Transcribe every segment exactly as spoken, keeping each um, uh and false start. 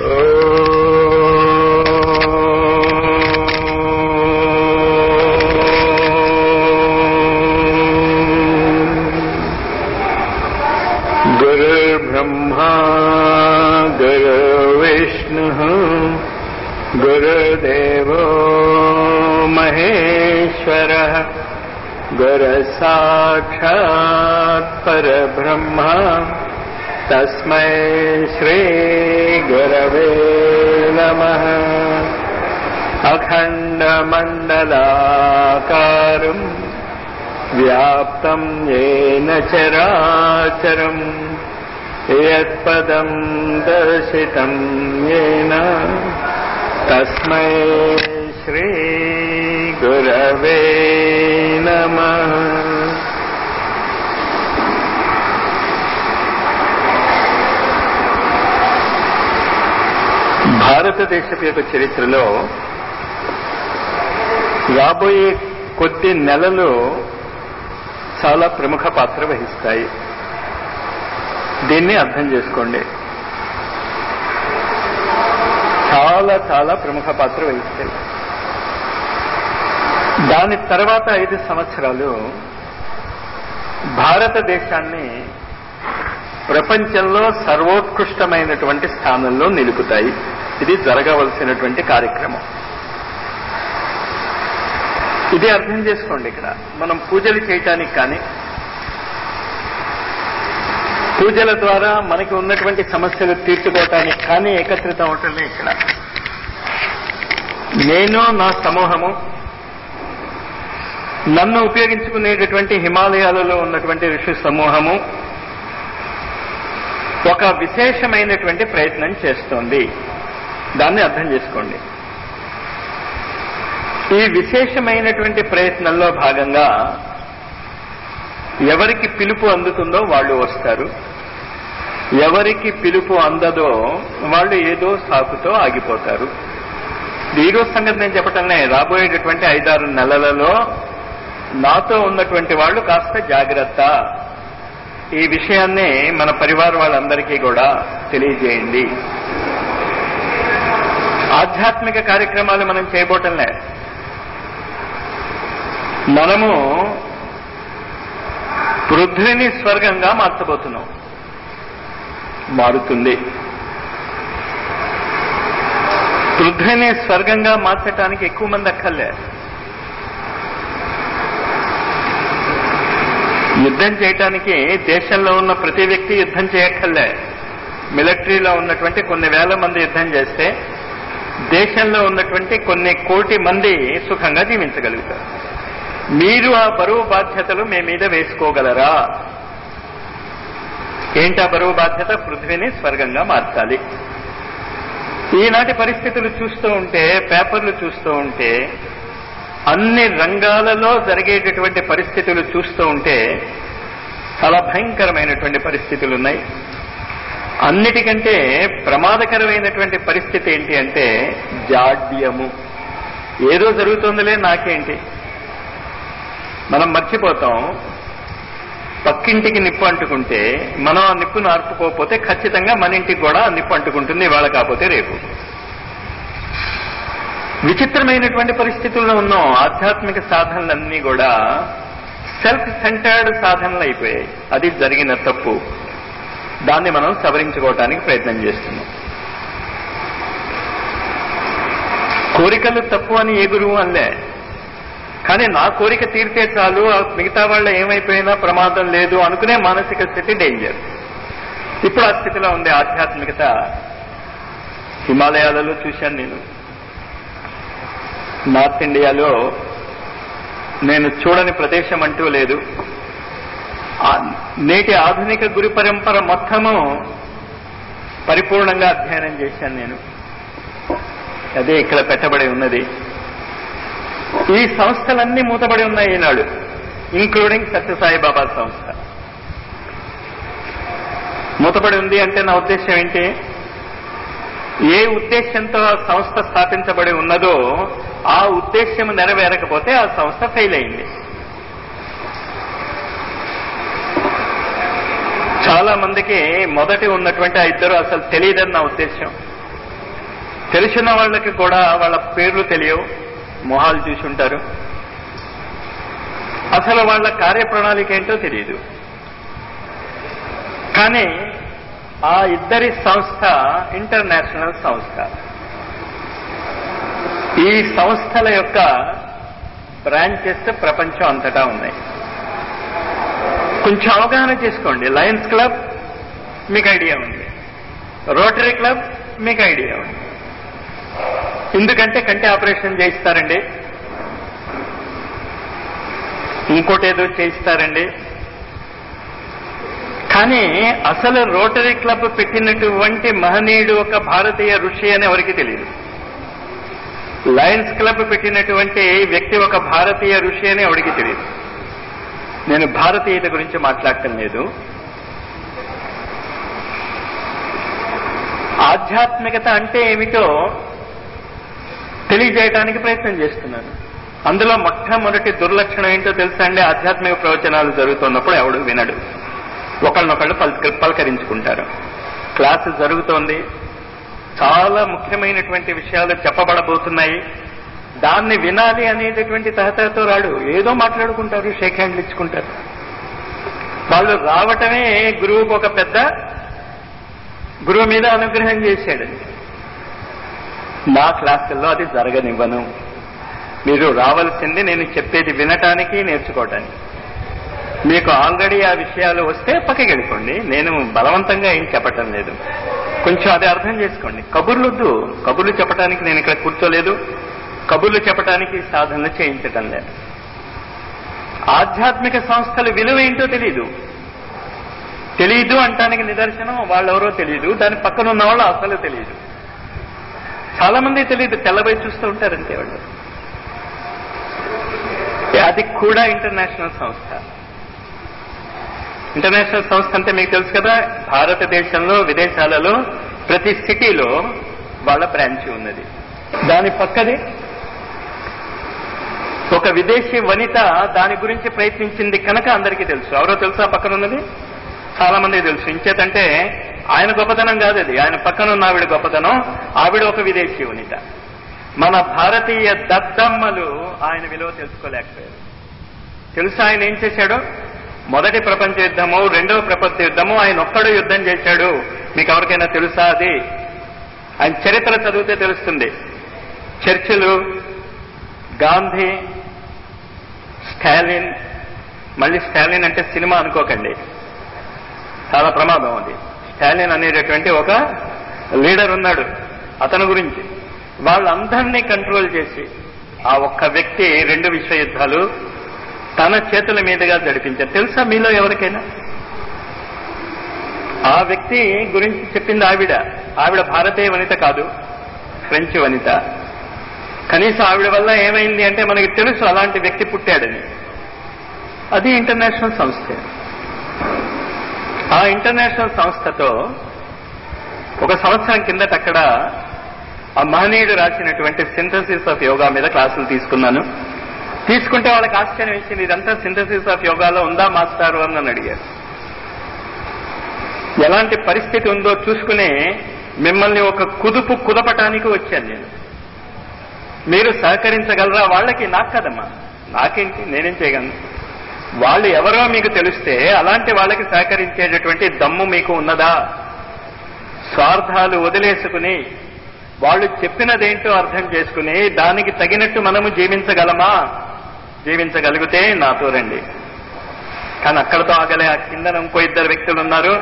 गुरुर्ब्रह्मा गुरुर्विष्णुः गुरुदेवो महेश्वरः गुरुसाक्षात् परब्रह्म तस्मै श्री गुरवे नमः। अखण्डमण्डलाकारम् व्याप्तं येन चराचरम् यत्पदं दर्शितं येन तस्मै श्री गुरवे नमः। భారతదేశపు యొక్క చరిత్రలో రాబోయే కొద్ది నెలలు చాలా ప్రముఖ పాత్ర వహిస్తాయి. దీన్ని అర్థం చేసుకోండి. చాలా చాలా ప్రముఖ పాత్ర వహిస్తాయి. దాని తర్వాత ఐదు సంవత్సరాలు భారతదేశాన్ని ప్రపంచంలో సర్వోత్కృష్టమైనటువంటి స్థానంలో నిలుపుతాయి. ఇది జరగవలసినటువంటి కార్యక్రమం. ఇది అర్థం చేసుకోండి. ఇక్కడ మనం పూజలు చేయటానికి కానీ, పూజల ద్వారా మనకి ఉన్నటువంటి సమస్యలు తీర్చుకోవటానికి కానీ ఏకత్రితం అవటమే. ఇక్కడ నేను, నా సమూహము, నన్ను ఉపయోగించుకునేటటువంటి హిమాలయాలలో ఉన్నటువంటి ఋషి సమూహము ఒక విశేషమైనటువంటి ప్రయత్నం చేస్తోంది. దాన్ని అర్థం చేసుకోండి. ఈ విశేషమైనటువంటి ప్రయత్నంలో భాగంగా ఎవరికి పిలుపు అందుతుందో వాళ్ళు వస్తారు, ఎవరికి పిలుపు అందదో వాళ్ళు ఏదో సాకుతో ఆగిపోతారు. ఈరోజు సంగతి నేను చెప్పటంలే. రాబోయేటటువంటి ఐదారు నెలలలో నాతో ఉన్నటువంటి వాళ్ళు కాస్త జాగ్రత్త. ఈ విషయాన్ని మన పరివార వాళ్ళందరికీ కూడా తెలియజేయండి. ఆధ్యాత్మిక కార్యక్రమాలు మనం చేయబోటంలే. మనము పృథ్వీని స్వర్గంగా మార్చబోతున్నాం. మారుతుంది. పృథ్వీని స్వర్గంగా మార్చడానికి ఎక్కువ మంది అక్కర్లే. యుద్ధం చేయటానికి దేశంలో ఉన్న ప్రతి వ్యక్తి యుద్ధం చేయక్కర్లే. మిలిటరీలో ఉన్నటువంటి కొన్ని వేల మంది యుద్ధం చేస్తే దేశంలో ఉన్నటువంటి కొన్ని కోటి మంది సుఖంగా జీవించగలుగుతారు. మీరు ఆ బరువు బాధ్యతలు మీ మీద వేసుకోగలరా? ఏంటా బరువు బాధ్యత? పృథ్వీని స్వర్గంగా మార్చాలి. ఈనాటి పరిస్థితులు చూస్తూ ఉంటే, పేపర్లు చూస్తూ ఉంటే, అన్ని రంగాలలో జరిగేటటువంటి పరిస్థితులు చూస్తూ ఉంటే చాలా భయంకరమైనటువంటి పరిస్థితులు ఉన్నాయి. అన్నిటికంటే ప్రమాదకరమైనటువంటి పరిస్థితి ఏంటి అంటే జాడ్యము. ఏదో జరుగుతుందిలే నాకేంటి. మనం మర్చిపోతాం, పక్కింటికి నిప్పు అంటుకుంటే మనం ఆ నిప్పును ఆర్పుకోకపోతే ఖచ్చితంగా మన ఇంటికి కూడా ఆ నిప్పు అంటుకుంటుంది, ఇవాళ కాకపోతే రేపు. విచిత్రమైనటువంటి పరిస్థితుల్లో ఉన్నాం. ఆధ్యాత్మిక సాధనలన్నీ కూడా సెల్ఫ్ సెంటర్డ్ సాధనలు అయిపోయాయి. అది జరిగిన తప్పు. దాన్ని మనం సవరించుకోవటానికి ప్రయత్నం చేస్తున్నాం. కోరికలు తప్పు అని ఏ గురువు అనలే. కానీ నా కోరిక తీరితే చాలు, మిగతా వాళ్ళ ఏమైపోయినా ప్రమాదం లేదు అనుకునే మానసిక స్థితి డేంజర్. ఇప్పుడు ఆ స్థితిలో ఉంది ఆధ్యాత్మికత. హిమాలయాలలో చూశాను నేను. నార్త్ ఇండియాలో నేను చూడని ప్రదేశం అంటూ లేదు. నేటి ఆధునిక గురు పరంపర మొత్తము పరిపూర్ణంగా అధ్యయనం చేశాను నేను. అదే ఇక్కడ పెట్టబడి ఉన్నది. ఈ సంస్థలన్నీ మూతబడి ఉన్నాయి ఈనాడు, ఇంక్లూడింగ్ సత్యసాయిబాబా సంస్థ. మూతబడి ఉంది అంటే నా ఉద్దేశం ఏంటి? ఏ ఉద్దేశంతో ఆ సంస్థ స్థాపించబడి ఉన్నదో ఆ ఉద్దేశం నెరవేరకపోతే ఆ సంస్థ ఫెయిల్ అయింది. చాలా మందికి మొదటి ఉన్నటువంటి ఆ ఇద్దరు అసలు తెలియదని నా ఉద్దేశం. తెలిసిన వాళ్ళకి కూడా వాళ్ళ పేర్లు తెలియవు, మొహాలు చూసి ఉంటారు, అసలు వాళ్ళ కార్యప్రణాళిక ఏంటో తెలియదు. కానీ ఆ ఇద్దరి సంస్థ ఇంటర్నేషనల్ సంస్థ. ఈ సంస్థల యొక్క బ్రాంచెస్ ప్రపంచం అంతటా ఉన్నాయి. కొంచెం అవగాహన చేసుకోండి. లయన్స్ క్లబ్ మీకు ఐడియా ఉంది, రోటరీ క్లబ్ మీకు ఐడియా ఉంది. ఎందుకంటే కంటి ఆపరేషన్ చేయిస్తారండి, ఇంకోటి ఏదో చేయిస్తారండి. కానీ అసలు రోటరీ క్లబ్ పెట్టినటువంటి మహనీయుడు ఒక భారతీయ ఋషి అని ఎవరికి తెలియదు. లయన్స్ క్లబ్ పెట్టినటువంటి వ్యక్తి ఒక భారతీయ ఋషి అని ఎవరికి తెలియదు. నేను భారతీయత గురించి మాట్లాడటం లేదు, ఆధ్యాత్మికత అంటే ఏమిటో తెలియజేయడానికి ప్రయత్నం చేస్తున్నాను. అందులో మొట్టమొదటి దుర్లక్షణం ఏంటో తెలుసా అండి? ఆధ్యాత్మిక ప్రవచనాలు జరుగుతున్నప్పుడు ఎవడు వినడు, ఒకళ్ళనొకళ్ళు పలక పలకరించుకుంటారు. క్లాసు జరుగుతోంది, చాలా ముఖ్యమైనటువంటి విషయాలు చెప్పబడబోతున్నాయి, దాన్ని వినాలి అనేటటువంటి తహతహతో రాడు, ఏదో మాట్లాడుకుంటారు, షేక్ హ్యాండ్లు ఇచ్చుకుంటారు. వాళ్ళు రావటమే గురువుకు ఒక పెద్ద గురువు మీద అనుగ్రహం చేశాడని. నా క్లాసుల్లో అది జరగనివ్వను. మీరు రావాల్సింది నేను చెప్పేది వినటానికి, నేర్చుకోవటానికి. మీకు ఆల్రెడీ ఆ విషయాలు వస్తే పక్కకి వెళ్ళిపోండి, నేను బలవంతంగా ఏం చెప్పటం లేదు. కొంచెం అది అర్థం చేసుకోండి. కబుర్లొద్దు, కబుర్లు చెప్పడానికి నేను ఇక్కడ కూర్చోలేదు, కబుర్లు చెప్పడానికి సాధనలు చేయించటం లేదు. ఆధ్యాత్మిక సంస్థల విలువ ఏంటో తెలీదు. తెలీదు అంటానికి నిదర్శనం వాళ్ళెవరో తెలియదు, దాని పక్కన ఉన్న వాళ్ళు అసలు తెలియదు. చాలా మంది తెలియదు, తెల్లబై చూస్తూ ఉంటారంటే వాళ్ళు. అది కూడా ఇంటర్నేషనల్ సంస్థ. ఇంటర్నేషనల్ సంస్థ అంటే మీకు తెలుసు కదా, భారతదేశంలో విదేశాలలో ప్రతి సిటీలో వాళ్ళ బ్రాంచ్ ఉన్నది. దాని పక్కది ఒక విదేశీ వనిత దాని గురించి ప్రయత్నించింది కనుక అందరికీ తెలుసు. ఎవరో తెలుసా పక్కన ఉన్నది? చాలా మందికి తెలుసు. ఇంచేతంటే ఆయన గొప్పతనం కాదు అది, ఆయన పక్కన ఉన్న ఆవిడ గొప్పతనం. ఆవిడ ఒక విదేశీ వనిత. మన భారతీయ దద్దమ్మలు ఆయన విలువ తెలుసుకోలేకపోయారు. తెలుసా ఆయన ఏం చేశాడు? మొదటి ప్రపంచ యుద్ధము, రెండవ ప్రపంచ యుద్ధము ఆయన ఒక్కడు యుద్ధం చేశాడు. మీకు ఎవరికైనా తెలుసా అది? ఆయన చరిత్ర చదివితే తెలుస్తుంది. చర్చిలు, గాంధీ, స్టాలిన్, మళ్ళీ స్టాలిన్ అంటే సినిమా అనుకోకండి, చాలా ప్రమాదం అది. స్టాలిన్ అనేటటువంటి ఒక లీడర్ ఉన్నాడు, అతని గురించి. వాళ్ళందరినీ కంట్రోల్ చేసి ఆ ఒక్క వ్యక్తి రెండు విశ్వ యుద్ధాలు తన చేతుల మీదుగా జరిపించారు. తెలుసా మీలో ఎవరికైనా? ఆ వ్యక్తి గురించి చెప్పింది ఆవిడ. ఆవిడ భారతీయ వనిత కాదు, ఫ్రెంచ్ వనిత. కనీసం ఆవిడ వల్ల ఏమైంది అంటే మనకి తెలుసు అలాంటి వ్యక్తి పుట్టాడని. అది ఇంటర్నేషనల్ సంస్థ. ఆ ఇంటర్నేషనల్ సంస్థతో ఒక సంవత్సరం కిందట అక్కడ ఆ మహనీయుడు రాసినటువంటి సింథసిస్ ఆఫ్ యోగా మీద క్లాసులు తీసుకున్నాను. తీసుకుంటే వాళ్ళకి ఆశ్చర్యం ఇచ్చింది, ఇదంతా సింథసిస్ ఆఫ్ యోగాలో ఉందా మాస్టారు అని నన్ను అడిగారు. ఎలాంటి పరిస్థితి ఉందో చూసుకుని మిమ్మల్ని ఒక కుదుపు కుదపటానికి వచ్చాను నేను. మీరు సహకరించగలరా వాళ్ళకి? నాకు కదమ్మా, నాకేంటి, నేనేం చేయగలను. వాళ్ళు ఎవరో మీకు తెలిస్తే అలాంటి వాళ్ళకి సహకరించేటటువంటి దమ్ము మీకు ఉన్నదా? స్వార్థాలు వదిలేసుకుని వాళ్ళు చెప్పినదేంటో అర్థం చేసుకుని దానికి తగినట్టు మనము జీవించగలమా? జీవించగలిగితే నాతో రండి. కానీ అక్కడతో ఆగలే. ఆ కింద ఇంకో ఇద్దరు వ్యక్తులు ఉన్నారు,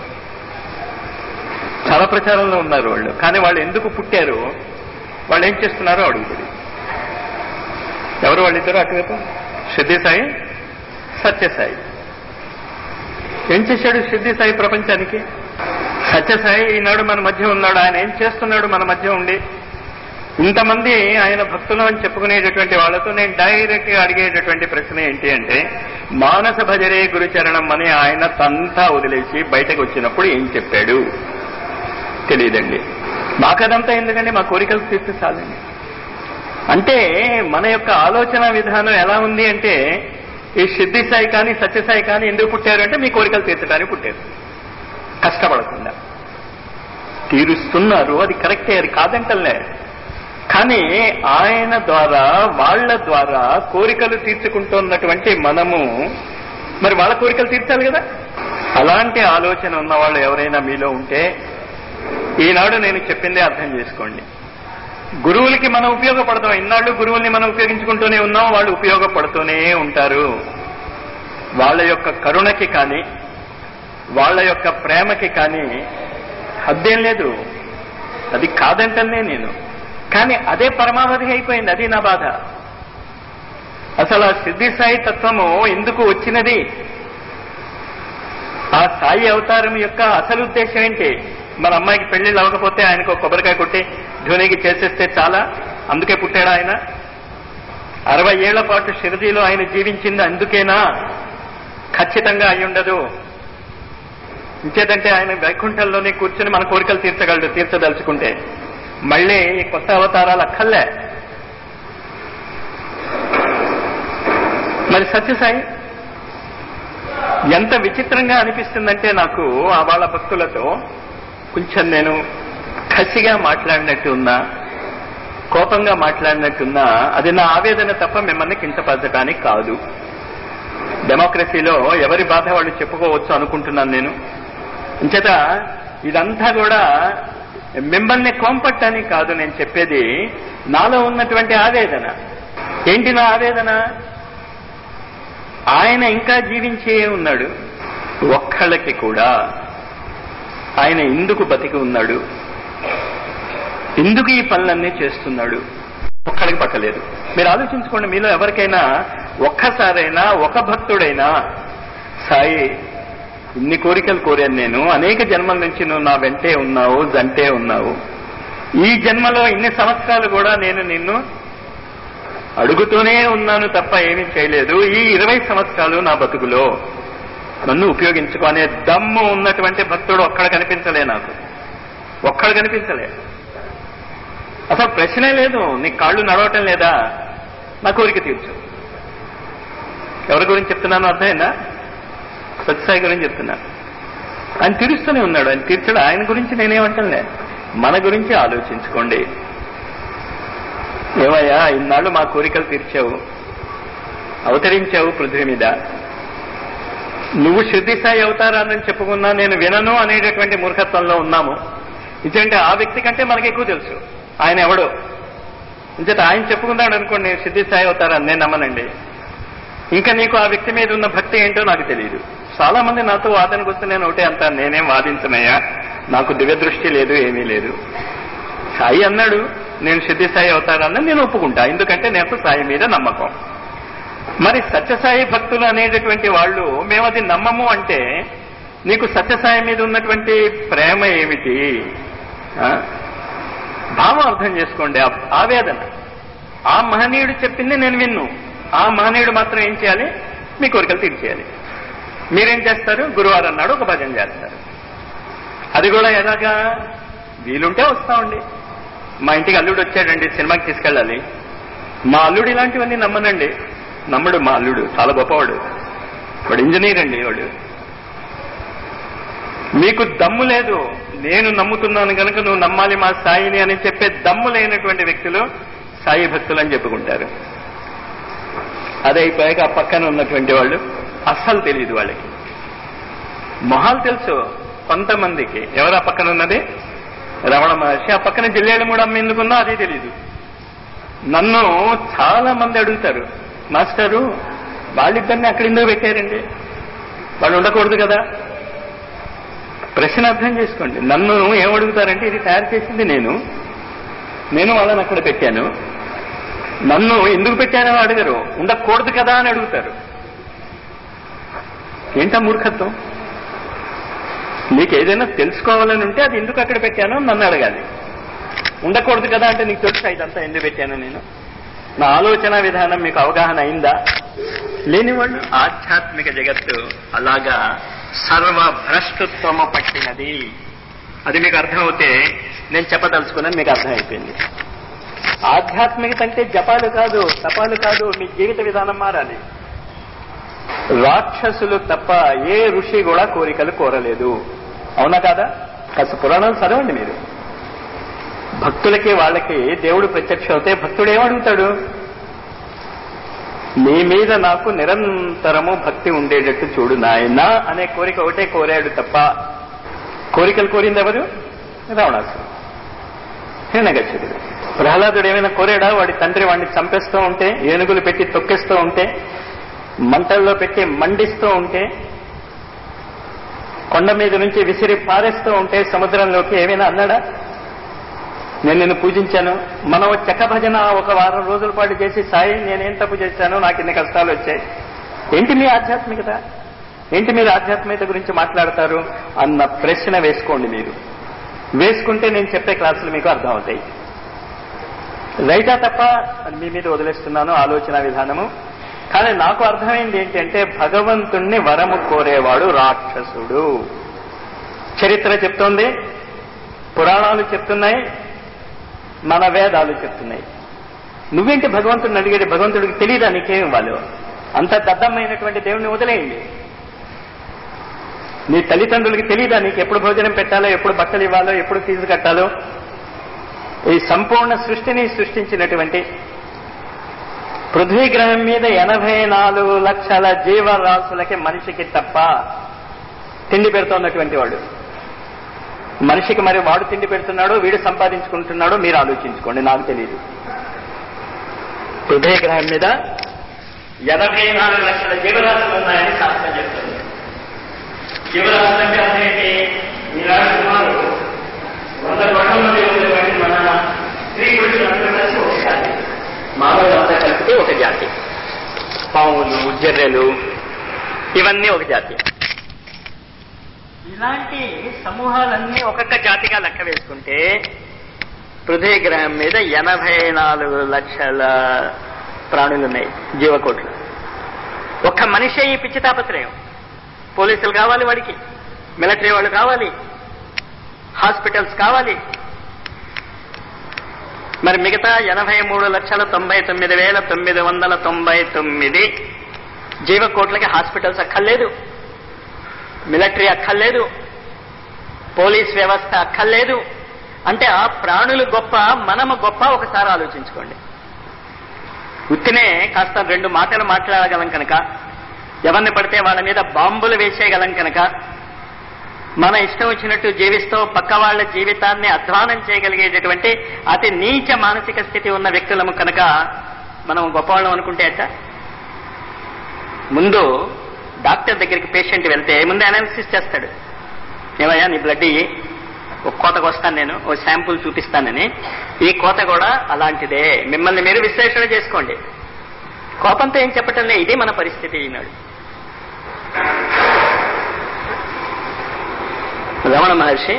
చాలా ప్రచారంలో ఉన్నారు వాళ్ళు. కానీ వాళ్ళు ఎందుకు పుట్టారు, వాళ్ళు ఏం చేస్తున్నారో అడుగుతుంది. ఎవరు వాళ్ళిద్దరు? అటువైపు సిద్ధి సాయి, సత్యసాయి. ఏం చేశాడు సిద్ధి సాయి ప్రపంచానికి? సత్యసాయి ఈనాడు మన మధ్య ఉన్నాడు. ఆయన ఏం చేస్తున్నాడు మన మధ్య ఉండి? ఇంతమంది ఆయన భక్తులు అని చెప్పుకునేటటువంటి వాళ్ళతో నేను డైరెక్ట్ గా అడిగేటటువంటి ప్రశ్న ఏంటి అంటే, మానస భజరే గురుచరణం అని ఆయన తంతా వదిలేసి బయటకు వచ్చినప్పుడు ఏం చెప్పాడు? తెలియదండి. మాకదంతా ఎందుకండి, మా కోరికలు తీర్చి చాలండి. అంటే మన యొక్క ఆలోచన విధానం ఎలా ఉంది అంటే, ఈ సిద్ధి సాయి కానీ సత్యసాయి కానీ ఎందుకు పుట్టారు అంటే మీ కోరికలు తీర్చడానికి పుట్టారు, కష్టపడకుండా. తీరుస్తున్నారు, అది కరెక్టే, అది కాదంటలే. కానీ ఆయన ద్వారా, వాళ్ళ ద్వారా కోరికలు తీర్చుకుంటున్నటువంటి మనము మరి వాళ్ళ కోరికలు తీర్చాలి కదా. అలాంటి ఆలోచన ఉన్న వాళ్ళు ఎవరైనా మీలో ఉంటే ఈనాడు నేను చెప్పిందే అర్థం చేసుకోండి. గురువులకి మనం ఉపయోగపడతాం. ఇన్నాళ్ళు గురువుల్ని మనం ఉపయోగించుకుంటూనే ఉన్నాం, వాళ్ళు ఉపయోగపడుతూనే ఉంటారు. వాళ్ళ యొక్క కరుణకి కానీ వాళ్ళ యొక్క ప్రేమకి కానీ హద్దేం లేదు, అది కాదంటనే నేను. కానీ అదే పరమావధి అయిపోయింది, అది నా బాధ. అసలు ఆ సిద్ధి సాయి తత్వము ఎందుకు వచ్చినది? ఆ సాయి అవతారం యొక్క అసలు ఉద్దేశం ఏంటి? మన అమ్మాయికి పెళ్లిళ్ళు అవ్వకపోతే ఆయనకు కొబ్బరికాయ కొట్టి ధోనికి చేసేస్తే చాలా, అందుకే పుట్టాడు ఆయన? అరవై ఏళ్ల పాటు షిరిడీలో ఆయన జీవించింది అందుకేనా? ఖచ్చితంగా అయి ఉండదు. ఇంకేదంటే ఆయన వైకుంఠంలోనే కూర్చొని మన కోరికలు తీర్చగలడు, తీర్చదలుచుకుంటే. మళ్ళీ ఈ కొత్త అవతారాలు అక్కర్లే. మరి సత్యసాయి ఎంత విచిత్రంగా అనిపిస్తుందంటే నాకు ఆ వాళ్ళ భక్తులతో కొంచెం నేను కసిగా మాట్లాడినట్టు ఉన్నా, కోపంగా మాట్లాడినట్టున్నా, అది నా ఆవేదన తప్ప మిమ్మల్ని కించపరచడానికి కాదు. డెమోక్రసీలో ఎవరి బాధ వాళ్ళు చెప్పుకోవచ్చు అనుకుంటున్నాను నేను. ఇంచేత ఇదంతా కూడా మిమ్మల్ని కోంపట్టని కాదు నేను చెప్పేది, నాలో ఉన్నటువంటి ఆవేదన. ఏంటి నా ఆవేదన? ఆయన ఇంకా జీవించే ఉన్నాడు, ఒక్కళ్ళకి కూడా ఆయన ఎందుకు బతికి ఉన్నాడు, ఎందుకు ఈ పనులన్నీ చేస్తున్నాడు, ఒక్కడికి పట్టలేదు. మీరు ఆలోచించుకోండి, మీలో ఎవరికైనా ఒక్కసారైనా ఒక భక్తుడైనా సాయి ఇన్ని కోరికలు కోరాను నేను, అనేక జన్మల నుంచి నువ్వు నా వెంటే ఉన్నావు, జంటే ఉన్నావు, ఈ జన్మలో ఇన్ని సంవత్సరాలు కూడా నేను నిన్ను అడుగుతూనే ఉన్నాను తప్ప ఏమీ చేయలేదు, ఈ ఇరవై సంవత్సరాలు నా బతుకులో నన్ను ఉపయోగించుకునే దమ్ము ఉన్నటువంటి భక్తుడు ఒక్కడ కనిపించలే నాకు, ఒక్కడు కనిపించలే. అసలు ప్రశ్నే లేదు. నీ కాళ్ళు నడవటం లేదా, నా కోరిక తీర్చు. ఎవరి గురించి చెప్తున్నాను అర్థమైందా? సత్యసాయి గురించి చెప్తున్నాను. ఆయన తీరుస్తూనే ఉన్నాడు, ఆయన తీర్చడు. ఆయన గురించి నేనేమంటానులే, మన గురించి ఆలోచించుకోండి. ఏమయ్యా, ఇన్నాళ్ళు మా కోరికలు తీర్చావు, అవతరించావు పృథ్వీ మీద. నువ్వు సిద్ధి సాయి అవతారాన్ని చెప్పుకున్నా నేను వినను అనేటటువంటి మూర్ఖత్వంలో ఉన్నాము. ఇదంటే ఆ వ్యక్తి కంటే మనకి ఎక్కువ తెలుసు ఆయన ఎవడో. ఇంచేత ఆయన చెప్పుకున్నాడు అనుకోండి నేను సిద్ధి సాయి అవతారాన్ని, నేను నమ్మనండి. ఇంకా నీకు ఆ వ్యక్తి మీద ఉన్న భక్తి ఏంటో నాకు తెలియదు. చాలా మంది నాతో వాదనకు వస్తే నేను ఒకటే అంతా, నేనేం వాదించనయ్యా, నాకు దివ్య దృష్టి లేదు, ఏమీ లేదు. సాయి అన్నాడు, నేను సిద్ధి సాయి అవతారాన్ని నేను ఒప్పుకుంటా, ఎందుకంటే నాకు సాయి మీద నమ్మకం. మరి సత్యసాయి భక్తులు అనేటటువంటి వాళ్ళు మేము అది నమ్మము అంటే నీకు సత్యసాయి మీద ఉన్నటువంటి ప్రేమ ఏమిటి? భావం అర్థం చేసుకోండి, ఆవేదన. ఆ మహనీయుడు చెప్పింది నేను విన్ను, ఆ మహనీయుడు మాత్రం ఏం చేయాలి? మీ కోరికలు తీర్చేయాలి. మీరేం చేస్తారు? గురువారం అన్నాడు ఒక భజన చేస్తారు. అది కూడా ఎలాగా? వీలుంటే వస్తామండి. మా ఇంటికి అల్లుడు వచ్చాడండి, సినిమాకి తీసుకెళ్ళాలి. మా అల్లుడు ఇలాంటివన్నీ నమ్మనండి, నమ్మడు. మా అల్లుడు చాలా గొప్పవాడు, వాడు ఇంజనీర్ అండి. వాడు మీకు దమ్ము లేదు, నేను నమ్ముతున్నాను కనుక నువ్వు నమ్మాలి మా సాయిని అని చెప్పే దమ్ము లేనటువంటి వ్యక్తులు సాయి భక్తులు అని చెప్పుకుంటారు. అదే అయిపోయాక ఆ పక్కన ఉన్నటువంటి వాళ్ళు అస్సలు తెలియదు, వాళ్ళకి మొహాలు తెలుసు కొంతమందికి. ఎవరు ఆ పక్కన ఉన్నది? రమణ మహర్షి. ఆ పక్కన జిల్లేళ్ళు కూడా అమ్మ ఎందుకున్నా అదే తెలియదు. నన్ను చాలా మంది అడుగుతారు, మాస్టరు వాళ్ళిద్దరిని అక్కడ ఎందుకు పెట్టారండి, వాళ్ళు ఉండకూడదు కదా? ప్రశ్న అర్థం చేసుకోండి. నన్ను ఏమడుగుతారంటే, ఇది తయారు చేసింది నేను, నేను వాళ్ళని అక్కడ పెట్టాను, నన్ను ఎందుకు పెట్టానో అడగరు, ఉండకూడదు కదా అని అడుగుతారు. ఏంటా మూర్ఖత్వం? నీకు ఏదైనా తెలుసుకోవాలని ఉంటే అది ఎందుకు అక్కడ పెట్టానో నన్ను అడగాలి. ఉండకూడదు కదా అంటే నీకు తెలుసా ఇదంతా ఎందుకు పెట్టానో నేను? నా ఆలోచన విధానం మీకు అవగాహన అయిందా? లేనివాళ్ళు ఆధ్యాత్మిక జగత్తు అలాగా సర్వభ్రష్టత్వము పట్టినది. అది మీకు అర్థమవుతే నేను చెప్పదలుచుకున్నాను, మీకు అర్థమైపోయింది. ఆధ్యాత్మికత అంటే జపాలు కాదు, తపాలు కాదు, మీ జీవిత విధానం మారాలి. రాక్షసులు తప్ప ఏ ఋషి కూడా కోరికలు కోరలేదు, అవునా కాదా? కాస్త పురాణాలు చదవండి మీరు. భక్తులకి వాళ్ళకి దేవుడు ప్రత్యక్షం అవుతే భక్తుడు ఏమడుగుతాడు? నీ మీద నాకు నిరంతరము భక్తి ఉండేటట్టు చూడు నాయనా అనే కోరిక ఒకటే కోరాడు తప్ప, కోరికలు కోరింది ఎవరు? రావణాసుడు, హిరణ్యకశిపుడు. ప్రహ్లాదుడు ఏమైనా కోరాడా? వాడి తండ్రి వాడిని చంపేస్తూ ఉంటే, ఏనుగులు పెట్టి తొక్కేస్తూ ఉంటే, మంటల్లో పెట్టి మండిస్తూ ఉంటే, కొండ మీద నుంచి విసిరి పారేస్తూ ఉంటే సముద్రంలోకి ఏమైనా అన్నాడా? నేను నిన్ను పూజించాను. మనం చెక్క భజన ఒక వారం రోజుల పాటు చేసి, సాయి నేనేం తప్పు చేశాను, నాకు ఇన్ని కష్టాలు వచ్చాయి, ఏంటి మీ ఆధ్యాత్మికత, ఏంటి మీరు ఆధ్యాత్మికత గురించి మాట్లాడతారు అన్న ప్రశ్న వేసుకోండి. మీరు వేసుకుంటే నేను చెప్పే క్లాసులు మీకు అర్థం అవుతాయి. రైటా తప్ప మీ మీద వదిలేస్తున్నాను ఆలోచన విధానము. కానీ నాకు అర్థమైంది ఏంటంటే, భగవంతుణ్ణి వరము కోరేవాడు రాక్షసుడు. చరిత్ర చెప్తోంది, పురాణాలు చెప్తున్నాయి, మన వేదాలు చెప్తున్నాయి. నువ్వేంటి భగవంతుడిని అడిగేది? భగవంతుడికి తెలియదా నీకేం ఇవ్వాలో? అంత దద్దమైనటువంటి దేవుణ్ణి వదిలేయండి. నీ తల్లిదండ్రులకి తెలియదా నీకు ఎప్పుడు భోజనం పెట్టాలో, ఎప్పుడు బట్టలు ఇవ్వాలో, ఎప్పుడు ఫీజు కట్టాలో? ఈ సంపూర్ణ సృష్టిని సృష్టించినటువంటి పృథ్వీ గ్రహం మీద ఎనభై నాలుగు లక్షల జీవరాశులకి మనిషికి తప్ప తిండి పెడుతున్నటువంటి వాడు మనిషికి. మరి వాడు తిండి పెడుతున్నాడో వీడు సంపాదించుకుంటున్నాడో మీరు ఆలోచించుకోండి, నాకు తెలియదు. పృథ్వీ గ్రహం మీద ఎనభై నాలుగు లక్షల జీవరాశులు ఉన్నాయని శాస్త్రం చెప్తుంది. జీవరాశులు అంటే అదేంటి? ఈనాడు సుమారు వంద కోట్ల మంది ఉన్నటువంటి మన స్త్రీ పురుషులందరూ కలిసి ఒక జాతి, మానవులంతా కలిపితే ఒక జాతి. పాములు, జర్రెలు, ఇవన్నీ ఒక జాతి. ఇలాంటి సమూహాలన్నీ ఒక్కొక్క జాతిగా లెక్క వేసుకుంటే పృథ్వీ గ్రహం మీద ఎనభై నాలుగు లక్షల ప్రాణులున్నాయి, జీవకోట్లు. ఒక్క మనిషే ఈ పిచ్చి తాపత్రయం. పోలీసులు కావాలి వాడికి, మిలిటరీ వాళ్ళు కావాలి, హాస్పిటల్స్ కావాలి. మరి మిగతా ఎనభై మూడు లక్షల తొంభై తొమ్మిది వేల తొమ్మిది వందల తొంభై తొమ్మిది జీవకోట్లకి హాస్పిటల్స్ అక్కర్లేదు, మిలిటరీ అక్కర్లేదు, పోలీస్ వ్యవస్థ అక్కర్లేదు. అంటే ఆ ప్రాణులు గొప్ప, మనము గొప్ప? ఒకసారి ఆలోచించుకోండి. ఉత్తినే కాస్త రెండు మాటలు మాట్లాడగలం కనుక, ఎవరిని పడితే వాళ్ళ మీద బాంబులు వేసేయగలం కనుక, మన ఇష్టం వచ్చినట్టు జీవిస్తూ పక్క వాళ్ళ జీవితాన్ని అధ్వానం చేయగలిగేటటువంటి అతి నీచ మానసిక స్థితి ఉన్న వ్యక్తులము కనుక మనం గొప్పవాళ్ళం అనుకుంటే అచ్చా. ముందు డాక్టర్ దగ్గరికి పేషెంట్ వెళ్తే ముందు అనాలిసిస్ చేస్తాడు. ఏమయ్యా నీ బ్లడ్ ఇయ్యి, ఒక కోతకు వస్తాను నేను, ఓ శాంపుల్ చూపిస్తానని. ఈ కోత కూడా అలాంటిదే. మిమ్మల్ని మీరు విశ్లేషణ చేసుకోండి. కోపంతో ఏం చెప్పటం లే, ఇది మన పరిస్థితి ఈనాడు. రమణ మహర్షి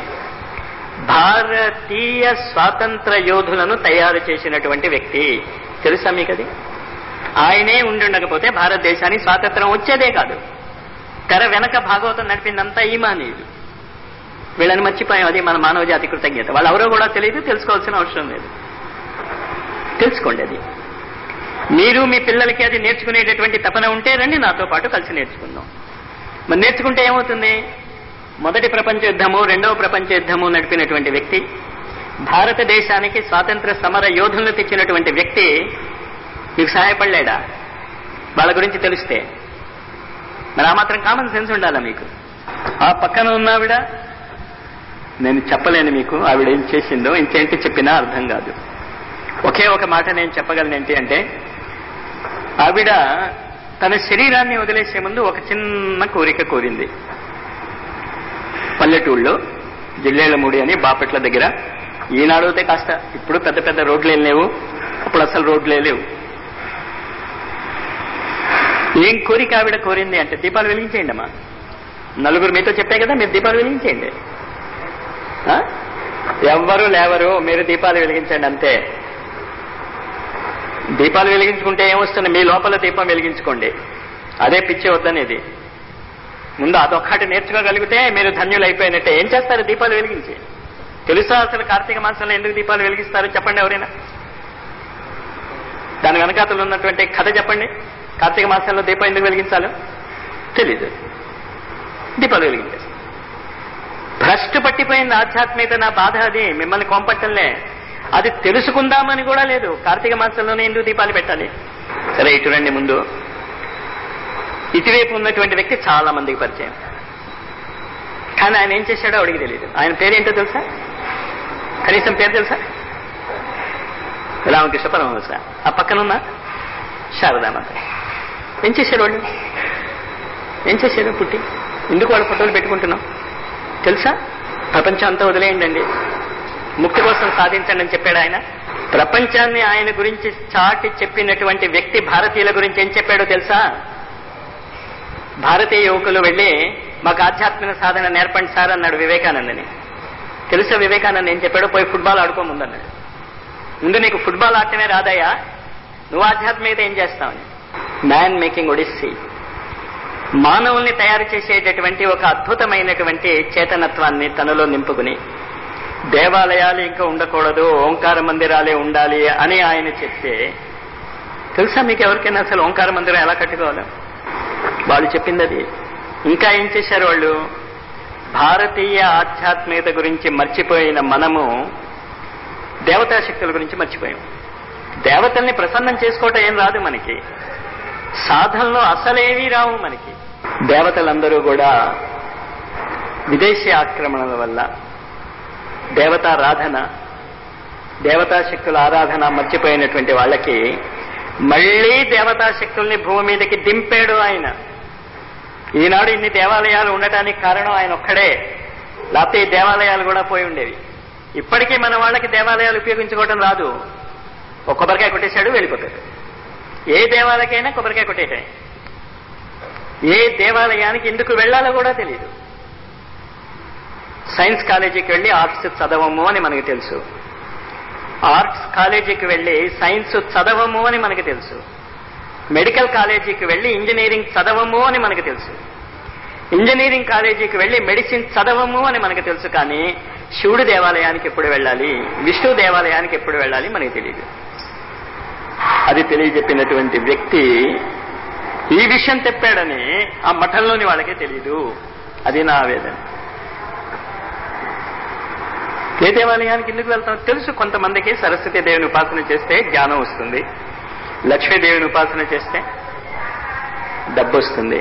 భారతీయ స్వాతంత్ర యోధులను తయారు చేసినటువంటి వ్యక్తి. తెలుసా మీకది? ఆయనే ఉండుండకపోతే భారతదేశానికి స్వాతంత్రం వచ్చేదే కాదు. తెర వెనక భాగవతం నడిపిందంతా ఈ మానవుడు. వీళ్ళని మర్చిపోయాం. అది మన మానవ జాతి కృతజ్ఞత. వాళ్ళు ఎవరో కూడా తెలియదు, తెలుసుకోవాల్సిన అవసరం లేదు. తెలుసుకోండి. అది మీరు మీ పిల్లలకి అది నేర్చుకునేటటువంటి తపన ఉంటే రండి, నాతో పాటు కలిసి నేర్చుకుందాం. మరి నేర్చుకుంటే ఏమవుతుంది? మొదటి ప్రపంచ యుద్ధము, రెండవ ప్రపంచ యుద్ధము నడిపినటువంటి వ్యక్తి, భారతదేశానికి స్వాతంత్ర సమర యోధులను తెచ్చినటువంటి వ్యక్తి మీకు సహాయపడలేడా? వాళ్ళ గురించి తెలిస్తే మరి ఆ మాత్రం కామన్ సెన్స్ ఉండాలా మీకు? ఆ పక్కన ఉన్న ఆవిడ, నేను చెప్పలేను మీకు ఆవిడ ఏం చేసిందో, ఇంకేంటి చెప్పినా అర్థం కాదు. ఒకే ఒక మాట నేను చెప్పగలను ఏంటి అంటే, ఆవిడ తన శరీరాన్ని వదిలేసే ముందు ఒక చిన్న కోరిక కోరింది. పల్లెటూళ్ళలో జిల్లేళ్లమూడి అని బాపట్ల దగ్గర, ఈనాడైతే కాస్త, ఇప్పుడు పెద్ద పెద్ద రోడ్లు ఏం లేవు, అప్పుడు అసలు రోడ్లే లేవు. ఏం కోరిక ఆవిడ కోరింది అంటే, దీపాలు వెలిగించేయండి అమ్మా. నలుగురు మీతో చెప్పే కదా, మీరు దీపాలు వెలిగించేయండి. ఎవ్వరూ లేవరు, మీరు దీపాలు వెలిగించండి అంతే. దీపాలు వెలిగించుకుంటే ఏమొస్తుంది? మీ లోపల దీపం వెలిగించుకోండి. అదే పిచ్చి వద్దనేది. ముందు అదొక్కటి నేర్చుకోగలిగితే మీరు ధన్యులు అయిపోయినట్టే. ఏం చేస్తారు దీపాలు వెలిగించి? తెలుసా అసలు కార్తీక మాసంలో ఎందుకు దీపాలు వెలిగిస్తారు? చెప్పండి ఎవరైనా. దాని వెనకాతలు ఉన్నటువంటి కథ చెప్పండి. కార్తీక మాసంలో దీపం ఎందుకు వెలిగించాలో తెలీదు. దీపాలు వెలిగించేస్తారు. భ్రష్టు పట్టిపోయింది ఆధ్యాత్మికత. నా బాధ అది. మిమ్మల్ని కోంపట్టంలే, అది తెలుసుకుందామని కూడా లేదు. కార్తీక మాసంలోనే ఎందుకు దీపాలు పెట్టాలి? సరే, ఇటు రండి. ముందు ఇటువైపు ఉన్నటువంటి వ్యక్తి చాలా మందికి పరిచయం, కానీ ఆయన ఏం చేశాడో అడిగి తెలియదు. ఆయన పేరేంటో తెలుసా? కనీసం పేరు తెలుసా? రామకృష్ణ పరమహంస. ఆ పక్కనున్న శారదామాత. ఏం చేశాడు వాళ్ళు? ఏం చేశాడు పుట్టి? ఎందుకు వాళ్ళ ఫోటోలు పెట్టుకుంటున్నాం తెలుసా? ప్రపంచం అంతా వదిలేయండి, ముక్తి కోసం సాధించండి అని చెప్పాడు ఆయన. ప్రపంచాన్ని ఆయన గురించి చాటి చెప్పినటువంటి వ్యక్తి భారతీయుల గురించి ఏం చెప్పాడో తెలుసా? భారతీయ యువకులు వెళ్ళి మాకు ఆధ్యాత్మిక సాధన నేర్పండి సార్ అన్నాడు వివేకానందని. తెలుసా వివేకానంద ఏం చెప్పాడో? పోయి ఫుట్బాల్ ఆడుకోముందన్నాడు. ముందు నీకు ఫుట్బాల్ ఆడటమే రాదయ్యా, నువ్వు ఆధ్యాత్మికత ఏం చేస్తావని. మ్యాన్ మేకింగ్ ఒడిస్సీ, మానవుల్ని తయారు చేసేటటువంటి ఒక అద్భుతమైనటువంటి చేతనత్వాన్ని తనలో నింపుకుని, దేవాలయాలు ఇంకా ఉండకూడదు, ఓంకార మందిరాలే ఉండాలి అని ఆయన చెప్తే, తెలుసా మీకు ఎవరికైనా అసలు ఓంకార మందిరం ఎలా కట్టుకోవాలో? వాళ్ళు చెప్పింది అది. ఇంకా ఏం చేశారు వాళ్ళు? భారతీయ ఆధ్యాత్మికత గురించి మర్చిపోయిన మనము దేవతా శక్తుల గురించి మర్చిపోయాం. దేవతల్ని ప్రసన్నం చేసుకోవటం ఏం రాదు మనకి, సాధనలో అసలేవీ రావు మనకి. దేవతలందరూ కూడా విదేశీ ఆక్రమణల వల్ల దేవతారాధన, దేవతా శక్తుల ఆరాధన మర్చిపోయినటువంటి వాళ్ళకి మళ్లీ దేవతా శక్తుల్ని భూమి మీదకి దింపాడు ఆయన. ఈనాడు ఇన్ని దేవాలయాలు ఉండటానికి కారణం ఆయన ఒక్కడే, లేకపోతే ఈ దేవాలయాలు కూడా పోయి ఉండేవి. ఇప్పటికీ మన వాళ్ళకి దేవాలయాలు ఉపయోగించుకోవడం రాదు. ఒక కొబ్బరికాయ కొట్టేశాడు, వెళ్ళిపోతాడు. ఏ దేవాలయకైనా కొబ్బరికాయ కొట్టేయటమే. ఏ దేవాలయానికి ఎందుకు వెళ్లాలో కూడా తెలియదు. సైన్స్ కాలేజీకి వెళ్ళి ఆర్ట్స్ చదవము అని మనకు తెలుసు, ఆర్ట్స్ కాలేజీకి వెళ్ళి సైన్స్ చదవము అని మనకు తెలుసు, మెడికల్ కాలేజీకి వెళ్ళి ఇంజనీరింగ్ చదవము అని మనకు తెలుసు, ఇంజనీరింగ్ కాలేజీకి వెళ్ళి మెడిసిన్ చదవము అని మనకు తెలుసు. కానీ శివుడి దేవాలయానికి ఎప్పుడు వెళ్ళాలి, విష్ణు దేవాలయానికి ఎప్పుడు వెళ్ళాలి మనకు తెలియదు. అది తెలియజెప్పినటువంటి వ్యక్తి ఈ విషయం చెప్పాడని ఆ మఠంలోని వాళ్ళకే తెలియదు. అది నా ఆవేదన. ఏ దేవాలయానికి ఎందుకు వెళ్తాం తెలుసు. కొంతమందికి సరస్వతీ దేవిని ఉపాసన చేస్తే జ్ఞానం వస్తుంది, లక్ష్మీదేవిని ఉపాసన చేస్తే డబ్బు వస్తుంది,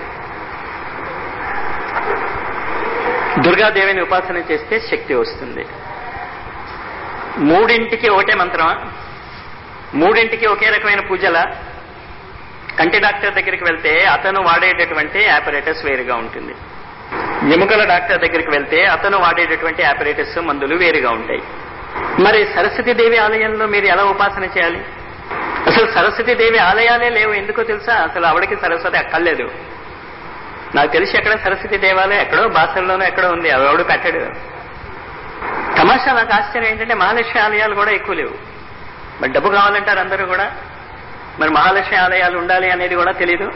దుర్గాదేవిని ఉపాసన చేస్తే శక్తి వస్తుంది. మూడింటికి ఒకటే మంత్రమా? మూడింటికి ఒకే రకమైన పూజల? కంటి డాక్టర్ దగ్గరికి వెళ్తే అతను వాడేటటువంటి ఆపరేటస్ వేరుగా ఉంటుంది, ఎముకల డాక్టర్ దగ్గరికి వెళ్తే అతను వాడేటటువంటి ఆపరేటస్ మందులు వేరుగా ఉంటాయి. మరి సరస్వతీదేవి ఆలయంలో మీరు ఎలా ఉపాసన చేయాలి? అసలు సరస్వతీదేవి ఆలయాలే లేవు. ఎందుకో తెలుసా? అసలు ఆవిడకి సరస్వతి అక్కర్లేదు. నాకు తెలిసి ఎక్కడ సరస్వతి దేవాలయం ఎక్కడో బాసల్లోనో ఎక్కడో ఉంది, ఎవడు పెట్టాడు. తమాషా నాకు ఆశ్చర్యం ఏంటంటే మహాలక్ష్మి ఆలయాలు కూడా ఎక్కువ లేవు. మరి డబ్బు కావాలంటారు అందరూ కూడా. మరి మహాలక్ష్మి ఆలయాలు ఉండాలి అనేది కూడా తెలీదు.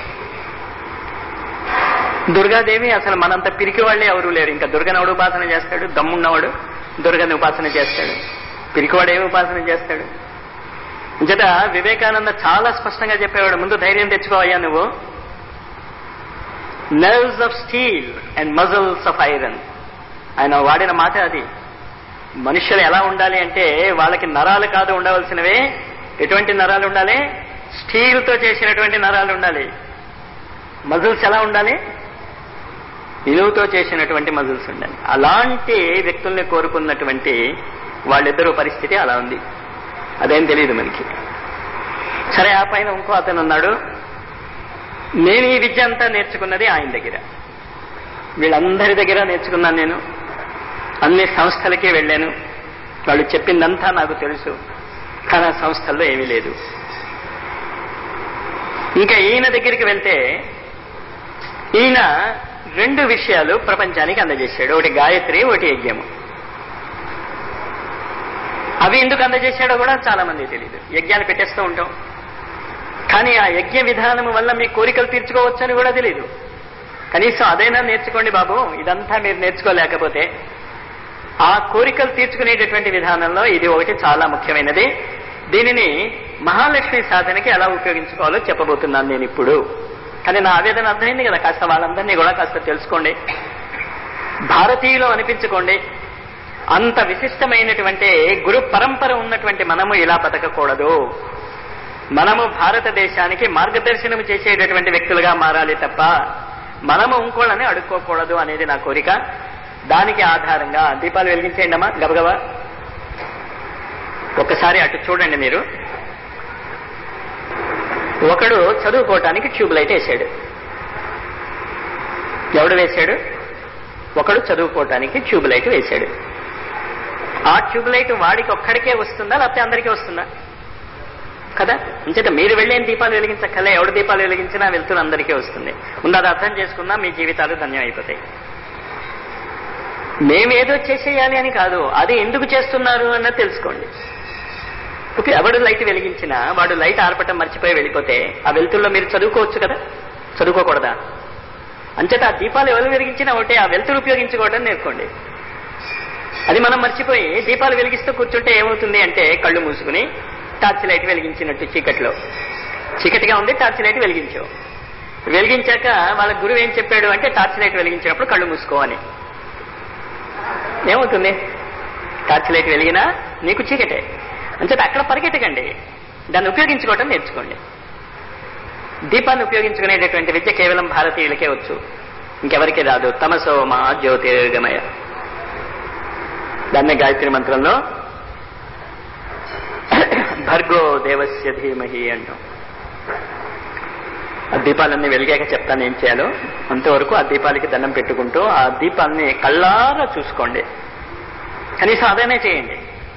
దుర్గాదేవి అసలు మనంత పిరికి వాళ్ళే ఎవరూ లేరు. ఇంకా దుర్గనవుడు ఉపాసన చేస్తాడు, దమ్మున్నవాడు దుర్గని ఉపాసన చేస్తాడు, పిరికివాడు ఏమి ఉపాసన చేస్తాడు? ఇంచేత వివేకానంద చాలా స్పష్టంగా చెప్పేవాడు, ముందు ధైర్యం తెచ్చుకోవయ్యా నువ్వు. Nerves of steel and muscles of iron, ఆయన వాడిన మాట అది. మనుషులు ఎలా ఉండాలి అంటే వాళ్ళకి నరాలు కాదు ఉండవలసినవే. ఎటువంటి నరాలు ఉండాలి? స్టీల్తో చేసినటువంటి నరాలు ఉండాలి. మజిల్స్ ఎలా ఉండాలి? ఇనువుతో చేసినటువంటి మజిల్స్ ఉండాలి. అలాంటి వ్యక్తుల్ని కోరుకున్నటువంటి వాళ్ళిద్దరూ పరిస్థితి అలా ఉంది. అదేం తెలియదు మనకి. సరే, ఆ పైన ఇంకో అతను ఉన్నాడు. నేను ఈ విద్య అంతా నేర్చుకున్నది ఆయన దగ్గర, వీళ్ళందరి దగ్గర నేర్చుకున్నాను. నేను అన్ని సంస్థలకి వెళ్ళాను, వాళ్ళు చెప్పిందంతా నాకు తెలుసు, కానీ ఆ సంస్థల్లో ఏమీ లేదు. ఇంకా ఈయన దగ్గరికి వెళ్తే ఈయన రెండు విషయాలు ప్రపంచానికి అందజేశాడు, ఒకటి గాయత్రి, ఒకటి యజ్ఞము. అవి ఎందుకు అందజేశాడో కూడా చాలా మంది తెలియదు. యజ్ఞాన్ని పెట్టేస్తూ ఉంటాం, కానీ ఆ యజ్ఞ విధానం వల్ల మీ కోరికలు తీర్చుకోవచ్చని కూడా తెలియదు. కనీసం అదైనా నేర్చుకోండి బాబు. ఇదంతా మీరు నేర్చుకోలేకపోతే ఆ కోరికలు తీర్చుకునేటటువంటి విధానంలో ఇది ఒకటి చాలా ముఖ్యమైనది. దీనిని మహాలక్ష్మి సాధనకి ఎలా ఉపయోగించుకోవాలో చెప్పబోతున్నాను నేను ఇప్పుడు. కానీ నా ఆవేదన అర్థమైంది కదా, కాస్త వాళ్ళందరినీ కూడా కాస్త తెలుసుకోండి. భారతీయులు అనిపించుకోండి. అంత విశిష్టమైనటువంటి గురు పరంపర ఉన్నటువంటి మనము ఇలా బతకకూడదు. మనము భారతదేశానికి మార్గదర్శనం చేసేటటువంటి వ్యక్తులుగా మారాలి తప్ప మనము ఇంకోళ్ళని అడుక్కోకూడదు అనేది నా కోరిక. దానికి ఆధారంగా దీపాలు వెలిగించేయండి అమ్మా గబగబా. ఒక్కసారి అటు చూడండి మీరు. ఒకడు చదువుకోవటానికి ట్యూబ్ లైట్ వేశాడు. ఎవడు వేశాడు? ఒకడు చదువుకోవటానికి ట్యూబ్ లైట్ వేశాడు. ఆ ట్యూబ్ లైట్ వాడికి ఒక్కడికే వస్తుందా లేకపోతే అందరికీ వస్తుందా? కదా. అంచేత మీరు వెళ్ళేం దీపాలు వెలిగించక్కలే, ఎవడు దీపాలు వెలిగించినా వెళ్తున్న అందరికీ వస్తుంది. ముందు అది అర్థం చేసుకున్నా మీ జీవితాలు ధన్యం అయిపోతాయి. మేమేదో చేసేయాలి అని కాదు, అది ఎందుకు చేస్తున్నారు అన్నది తెలుసుకోండి. ఓకే, ఎవడు లైట్ వెలిగించినా వాడు లైట్ ఆర్పటం మర్చిపోయి వెళ్ళిపోతే ఆ వెలుతుల్లో మీరు చదువుకోవచ్చు కదా, చదువుకోకూడదా? అంచేత ఆ దీపాలు ఎవరు వెలిగించినా ఒకటే, ఆ వెలుతురు ఉపయోగించుకోవడం నేర్చుకోండి. అది మనం మర్చిపోయి దీపాలు వెలిగిస్తూ కూర్చుంటే ఏమవుతుంది అంటే కళ్ళు మూసుకుని టార్చ్ లైట్ వెలిగించినట్టు చీకట్లో, చీకటిగా ఉంది టార్చ్ లైట్ వెలిగించావు. వెలిగించాక వాళ్ళ గురువు ఏం చెప్పాడు అంటే టార్చ్ లైట్ వెలిగించినప్పుడు కళ్ళు మూసుకో అని. ఏమవుతుంది? టార్చ్ లైట్ వెలిగినా నీకు చీకటే. అంచేత అక్కడ పరిగెట్టకండి, దాన్ని ఉపయోగించుకోవటం నేర్చుకోండి. దీపాన్ని ఉపయోగించుకునేటటువంటి విద్య కేవలం భారతీయులకే వచ్చు, ఇంకెవరికి రాదు. తమసో మా జ్యోతిర్గమయ, దాన్నే గాయత్రి మంత్రంలో భర్గో దేవస్య ధీమహి అంటాం. ఆ దీపాలన్నీ వెలిగాక చెప్తాను ఏం చేయాలో. అంతవరకు ఆ దీపాలకి దండం పెట్టుకుంటూ ఆ దీపాన్ని కళ్ళారా చూసుకోండి. కనీసం అదనే చేయండి.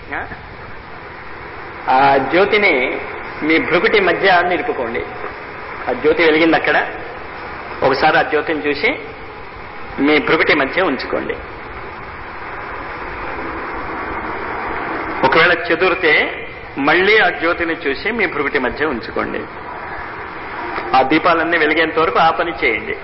ఆ జ్యోతిని మీ భృకుటి మధ్య నిలుపుకోండి. ఆ జ్యోతి వెలిగింది అక్కడ, ఒకసారి ఆ జ్యోతిని చూసి మీ భృకుటి మధ్య ఉంచుకోండి. ఒకవేళ చెదురితే మళ్ళీ ఆ జ్యోతిని చూసి మీ భృకుటి మధ్య ఉంచుకోండి. ఆ దీపాలన్నీ వెలిగేంత వరకు ఆ పని చేయండి.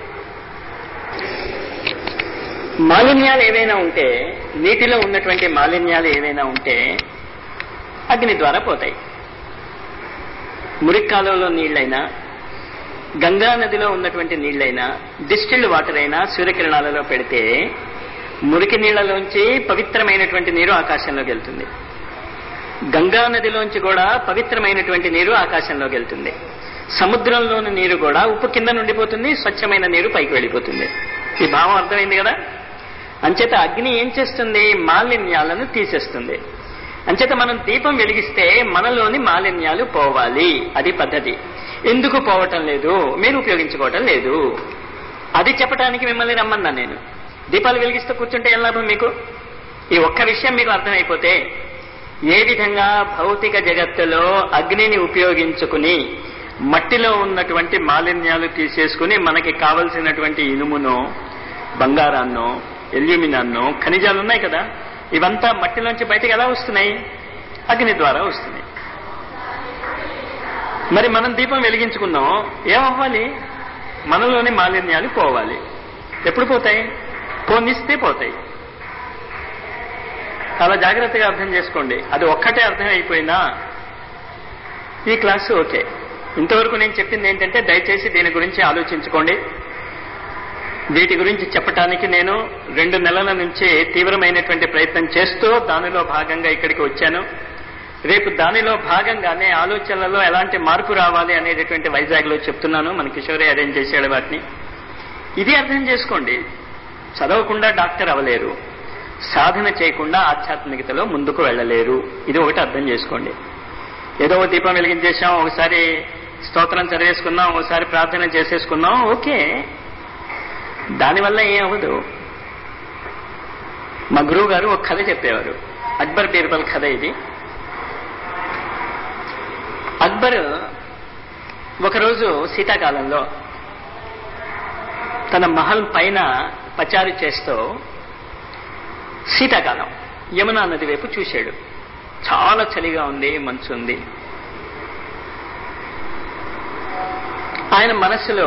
మాలిన్యాలు ఏవైనా ఉంటే, నీటిలో ఉన్నటువంటి మాలిన్యాలు ఏవైనా ఉంటే అగ్ని ద్వారా పోతాయి. మురికి కాలువలో నీళ్లైనా, గంగా నదిలో ఉన్నటువంటి నీళ్లైనా, డిస్టిల్డ్ వాటర్ అయినా సూర్యకిరణాలలో పెడితే మురికి నీళ్లలోంచి పవిత్రమైనటువంటి నీరు ఆకాశంలోకి వెళ్తుంది. గంగా నదిలోంచి కూడా పవిత్రమైనటువంటి నీరు ఆకాశంలోకి వెళ్తుంది. సముద్రంలోని నీరు కూడా ఉప్పు కింద నుండిపోతుంది, స్వచ్ఛమైన నీరు పైకి వెళ్ళిపోతుంది. ఈ భావం అర్థమైంది కదా. అంచేత అగ్ని ఏం చేస్తుంది? మాలిన్యాలను తీసేస్తుంది. అంచేత మనం దీపం వెలిగిస్తే మనలోని మాలిన్యాలు పోవాలి, అది పద్ధతి. ఎందుకు పోవటం లేదు? మీరు ఉపయోగించుకోవటం లేదు. అది చెప్పడానికి మిమ్మల్ని రమ్మన్నా నేను. దీపాలు వెలిగిస్తూ కూర్చుంటే ఏం లాభం మీకు? ఈ ఒక్క విషయం మీకు అర్థమైపోతే ఏ విధంగా భౌతిక జగత్తులో అగ్నిని ఉపయోగించుకుని మట్టిలో ఉన్నటువంటి మాలిన్యాలు తీసేసుకుని మనకి కావలసినటువంటి ఇనుమునో, బంగారాన్నో, ఎల్యూమినాన్నో, ఖనిజాలు ఉన్నాయి కదా, ఇవంతా మట్టిలోంచి బయటకు ఎలా వస్తున్నాయి? అగ్ని ద్వారా వస్తున్నాయి. మరి మనం దీపం వెలిగించుకున్నాం, ఏమవ్వాలి? మనలోని మాలిన్యాలు పోవాలి. ఎప్పుడు పోతాయి? పోనిస్తే పోతాయి. చాలా జాగ్రత్తగా అర్థం చేసుకోండి. అది ఒక్కటే అర్థం అయిపోయినా ఈ క్లాసు ఓకే. ఇంతవరకు నేను చెప్పింది ఏంటంటే దయచేసి దీని గురించి ఆలోచించుకోండి. వీటి గురించి చెప్పటానికి నేను రెండు నెలల నుంచి తీవ్రమైనటువంటి ప్రయత్నం చేస్తూ దానిలో భాగంగా ఇక్కడికి వచ్చాను. రేపు దానిలో భాగంగానే ఆలోచనలలో ఎలాంటి మార్పు రావాలి అనేటటువంటి వైజాగ్లో చెప్తున్నాను. మన కిషోరే అరేంజ్ చేశాడు వాటిని. ఇది అర్థం చేసుకోండి. చదవకుండా డాక్టర్ అవ్వలేరు, సాధన చేయకుండా ఆధ్యాత్మికతలో ముందుకు వెళ్ళలేరు. ఇది ఒకటి అర్థం చేసుకోండి. ఏదో దీపం వెలిగించేసాం, ఒకసారి స్తోత్రం చదివేసుకున్నాం, ఒకసారి ప్రార్థన చేసేసుకున్నాం, ఓకే, దానివల్ల ఏం అవ్వదు. మా గురువు గారు ఒక కథ చెప్పేవారు, అక్బర్ బీర్బల్ కథ ఇది. అక్బర్ ఒకరోజు శీతాకాలంలో తన మహల్ పైన పచారు చేస్తూ శీతాకాలం యమునా నది వైపు చూశాడు. చాలా చలిగా ఉంది, మంచు ఉంది. ఆయన మనస్సులో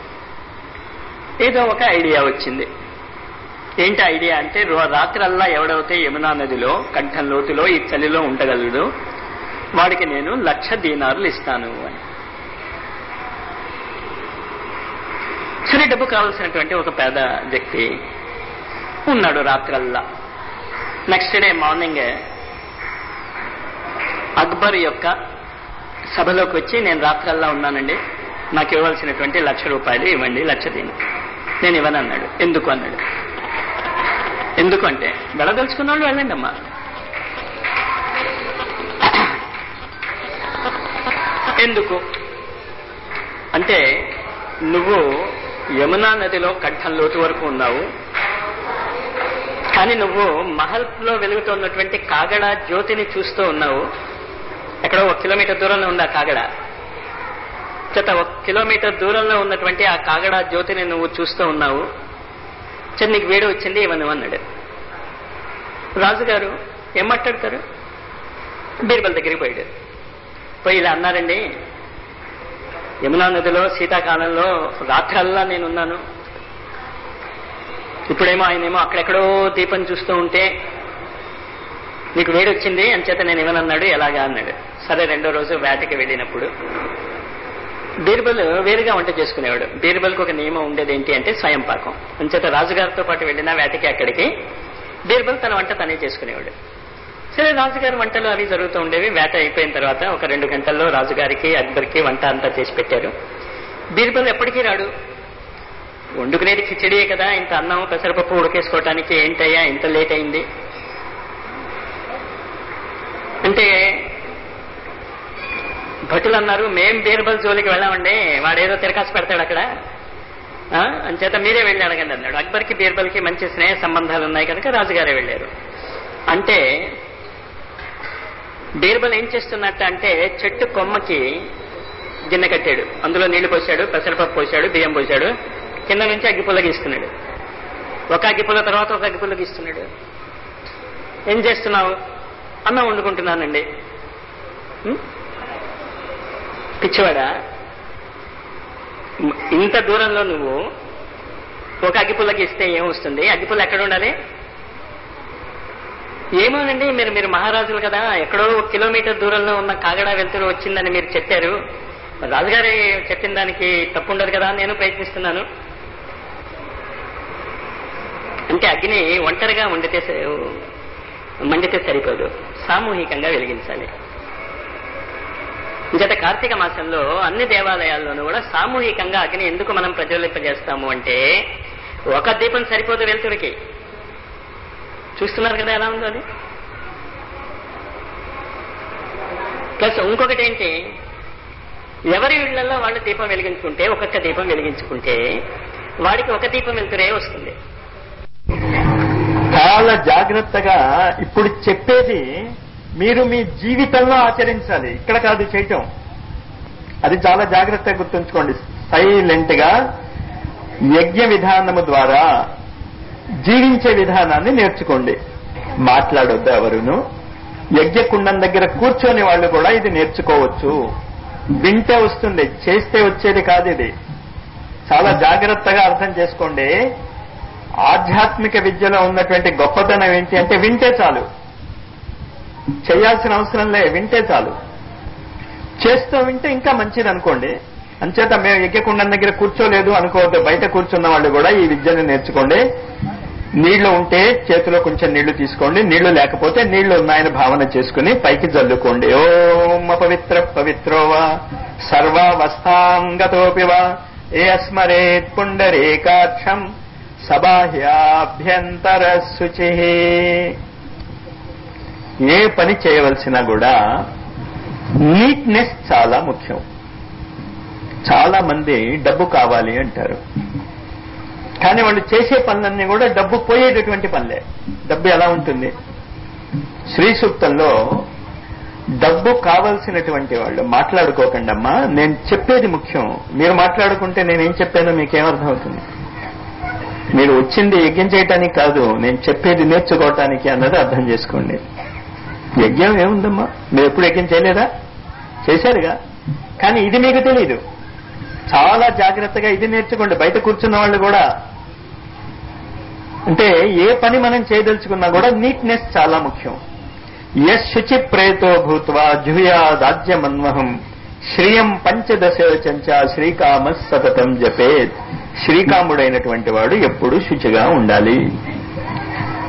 ఏదో ఒక ఐడియా వచ్చింది. ఏంటి ఐడియా అంటే, రాత్రల్లా ఎవడైతే యమునా నదిలో కంఠం లోతులో ఈ చలిలో ఉండగలడు వాడికి నేను లక్ష దీనారులు ఇస్తాను అని. సరే, డబ్బు కావాల్సినటువంటి ఒక పేద వ్యక్తి ఉన్నాడు రాత్రల్లా. నెక్స్ట్ డే మార్నింగ్ అక్బర్ యొక్క సభలోకి వచ్చి, నేను రాత్రల్లా ఉన్నానండి, నాకు ఇవ్వాల్సినటువంటి లక్ష రూపాయలు ఇవ్వండి, లక్ష దీని. నేను ఇవ్వనన్నాడు. ఎందుకు అన్నాడు. ఎందుకంటే వెళ్ళదలుచుకున్న వాళ్ళు వెళ్ళండి అమ్మా. ఎందుకు అంటే నువ్వు యమునా నదిలో కంఠం లోతు వరకు ఉన్నావు, కానీ నువ్వు మహల్లో వెలుగుతున్నటువంటి కాగడ జ్యోతిని చూస్తూ ఉన్నావు. ఎక్కడో ఒక కిలోమీటర్ దూరంలో ఉంది ఆ కాగడ. చేత ఒక కిలోమీటర్ దూరంలో ఉన్నటువంటి ఆ కాగడ జ్యోతిని నువ్వు చూస్తూ ఉన్నావు. చేత నీకు వేడి వచ్చింది, ఇవ్వను అన్నాడు. రాజుగారు ఏం మాట్లాడతారు? బీర్బల్ దగ్గరికి పోయాడు. పోయి ఇలా అన్నారండి, యమునా నదిలో శీతాకాలంలో రాత్రల్లా నేనున్నాను, ఇప్పుడేమో ఆయనేమో అక్కడెక్కడో దీపం చూస్తూ ఉంటే నీకు వేడి వచ్చింది అంచేత నేను ఇవ్వనన్నాడు. ఎలాగా అన్నాడు. సరే, రెండో రోజు వేటకి వెళ్ళినప్పుడు బీర్బల్ వేరుగా వంట చేసుకునేవాడు. బీర్బల్కి ఒక నియమం ఉండేది ఏంటి అంటే స్వయం పాకం. అంచేత రాజుగారితో పాటు వెళ్ళిన వేటకి అక్కడికి బీర్బల్ తన వంట తనే చేసుకునేవాడు. సరే, రాజుగారి వంటలు అవి జరుగుతూ ఉండేవి. వేట అయిపోయిన తర్వాత ఒక రెండు గంటల్లో రాజుగారికి అక్బర్కి వంట అంతా చేసి పెట్టారు. బీర్బల్ ఎప్పటికీ రాడు. వండుకునేది కిచడియే కదా, ఇంత అన్నం పెసరపప్పు ఉడకేసుకోవటానికి ఏంటయ్యా ఇంత లేట్ అయింది అంటే భటులు అన్నారు, మేం బీర్బల్ జోలికి వెళ్ళామండి, వాడేదో తిరకాసు పెడతాడు అక్కడ, అంచేత మీరే వెళ్ళి అడగండి అన్నాడు. అక్బర్కి బీర్బల్కి మంచి స్నేహ సంబంధాలు ఉన్నాయి కనుక రాజుగారే వెళ్ళారు. అంటే బీర్బల్ ఏం చేస్తున్నట్ట అంటే చెట్టు కొమ్మకి గిన్నె కట్టాడు, అందులో నీళ్లు పోశాడు, పెసరపప్పు పోశాడు, బియ్యం పోశాడు, కింద నుంచి అగ్గిపుల్లకి ఇస్తున్నాడు. ఒక అగ్గిపుల్ల తర్వాత ఒక అగ్గిపుల్లకి ఇస్తున్నాడు. ఏం చేస్తున్నావు? అన్నం వండుకుంటున్నానండి. పిచ్చివాడా, ఇంత దూరంలో నువ్వు ఒక అగ్గిపుల్లకి ఇస్తే ఏమొస్తుంది? అగ్గిపుల్ల ఎక్కడ ఉండాలి? ఏమోనండి, మీరు మీరు మహారాజులు కదా, ఎక్కడో ఒక కిలోమీటర్ దూరంలో ఉన్న కాగడ వెళ్తురు వచ్చిందని మీరు చెప్పారు, రాజుగారి చెప్పిన దానికి తప్పు ఉండదు కదా, నేను ప్రయత్నిస్తున్నాను అంటే అగ్ని ఒంటరిగా వండితే మండితే సరిపోదు, సామూహికంగా వెలిగించాలి. ఇంకట కార్తీక మాసంలో అన్ని దేవాలయాల్లోనూ కూడా సామూహికంగా అగ్ని ఎందుకు మనం ప్రజ్వలింపజేస్తాము అంటే ఒక దీపం సరిపోదు వెలుతురికి. చూస్తున్నారు కదా ఎలా ఉందో అది. ప్లస్ ఇంకొకటి ఏంటి, ఎవరి ఇళ్లలో వాళ్ళు దీపం వెలిగించుకుంటే, ఒక్కొక్క దీపం వెలిగించుకుంటే వాడికి ఒక దీపం వెలుతురే వస్తుంది. చాలా జాగ్రత్తగా ఇప్పుడు చెప్పేది మీరు మీ జీవితంలో ఆచరించాలి, ఇక్కడ కాదు చేయటం. అది చాలా జాగ్రత్తగా గుర్తుంచుకోండి. సైలెంట్ గా యజ్ఞ విధానము ద్వారా జీవించే విధానాన్ని నేర్చుకోండి. మాట్లాడొద్దు ఎవరును. యజ్ఞకుండం దగ్గర కూర్చొని వాళ్ళు కూడా ఇది నేర్చుకోవచ్చు. వింటే వస్తుంది, చేస్తే వచ్చేది కాదు. ఇది చాలా జాగ్రత్తగా అర్థం చేసుకోండి. ఆధ్యాత్మిక విద్యలో ఉన్నటువంటి గొప్పతనం ఏంటి అంటే వింటే చాలు, చేయాల్సిన అవసరం లే, వింటే చాలు. చేస్తూ వింటే ఇంకా మంచిది అనుకోండి. అంచేత మేము యజ్ఞకుండం దగ్గర కూర్చోలేదు అనుకోవద్దు. బయట కూర్చున్న వాళ్ళు కూడా ఈ విద్యను నేర్చుకోండి. నీళ్లు ఉంటే చేతిలో కొంచెం నీళ్లు తీసుకోండి, నీళ్లు లేకపోతే నీళ్లు ఉన్నాయని భావన చేసుకుని పైకి జల్లుకోండి. ఓం పవిత్ర పవిత్రోవా సర్వావస్థాంగతోపివా ఏ అస్మరేత్ పుండరీకాక్షం సబాహ్యాభ్యంతర శుచి. ఏ పని చేయవలసినా కూడా నీట్నెస్ చాలా ముఖ్యం. చాలా మంది డబ్బు కావాలి అంటారు, కానీ వాళ్ళు చేసే పనులన్నీ కూడా డబ్బు పోయేటటువంటి పనులే. డబ్బు ఎలా ఉంటుంది? శ్రీ సూక్తంలో డబ్బు కావలసినటువంటి వాళ్ళు మాట్లాడుకోకండి అమ్మా, నేను చెప్పేది ముఖ్యం. మీరు మాట్లాడుకుంటే నేనేం చెప్పానో మీకేమర్థం అవుతుంది? మీరు వచ్చింది యజ్ఞం చేయటానికి కాదు, నేను చెప్పేది నేర్చుకోవటానికి అన్నది అర్థం చేసుకోండి. యజ్ఞం ఏముందమ్మా, మీరు ఎప్పుడు యజ్ఞం చేయలేదా? చేశారుగా, కానీ ఇది మీకు తెలియదు. చాలా జాగ్రత్తగా ఇది నేర్చుకోండి. బయట కూర్చున్న వాళ్ళు కూడా అంటే ఏ పని మనం చేయదలుచుకున్నా కూడా నీట్నెస్ చాలా ముఖ్యం. యశ్ శుచి ప్రేతో భూత్వా జుహ్యాదాజ్యమన్వహం శ్రియం పంచదశోచంచ శ్రీకామ సతతం జపేత్. శ్రీకాముడైనటువంటి వాడు ఎప్పుడు శుచిగా ఉండాలి.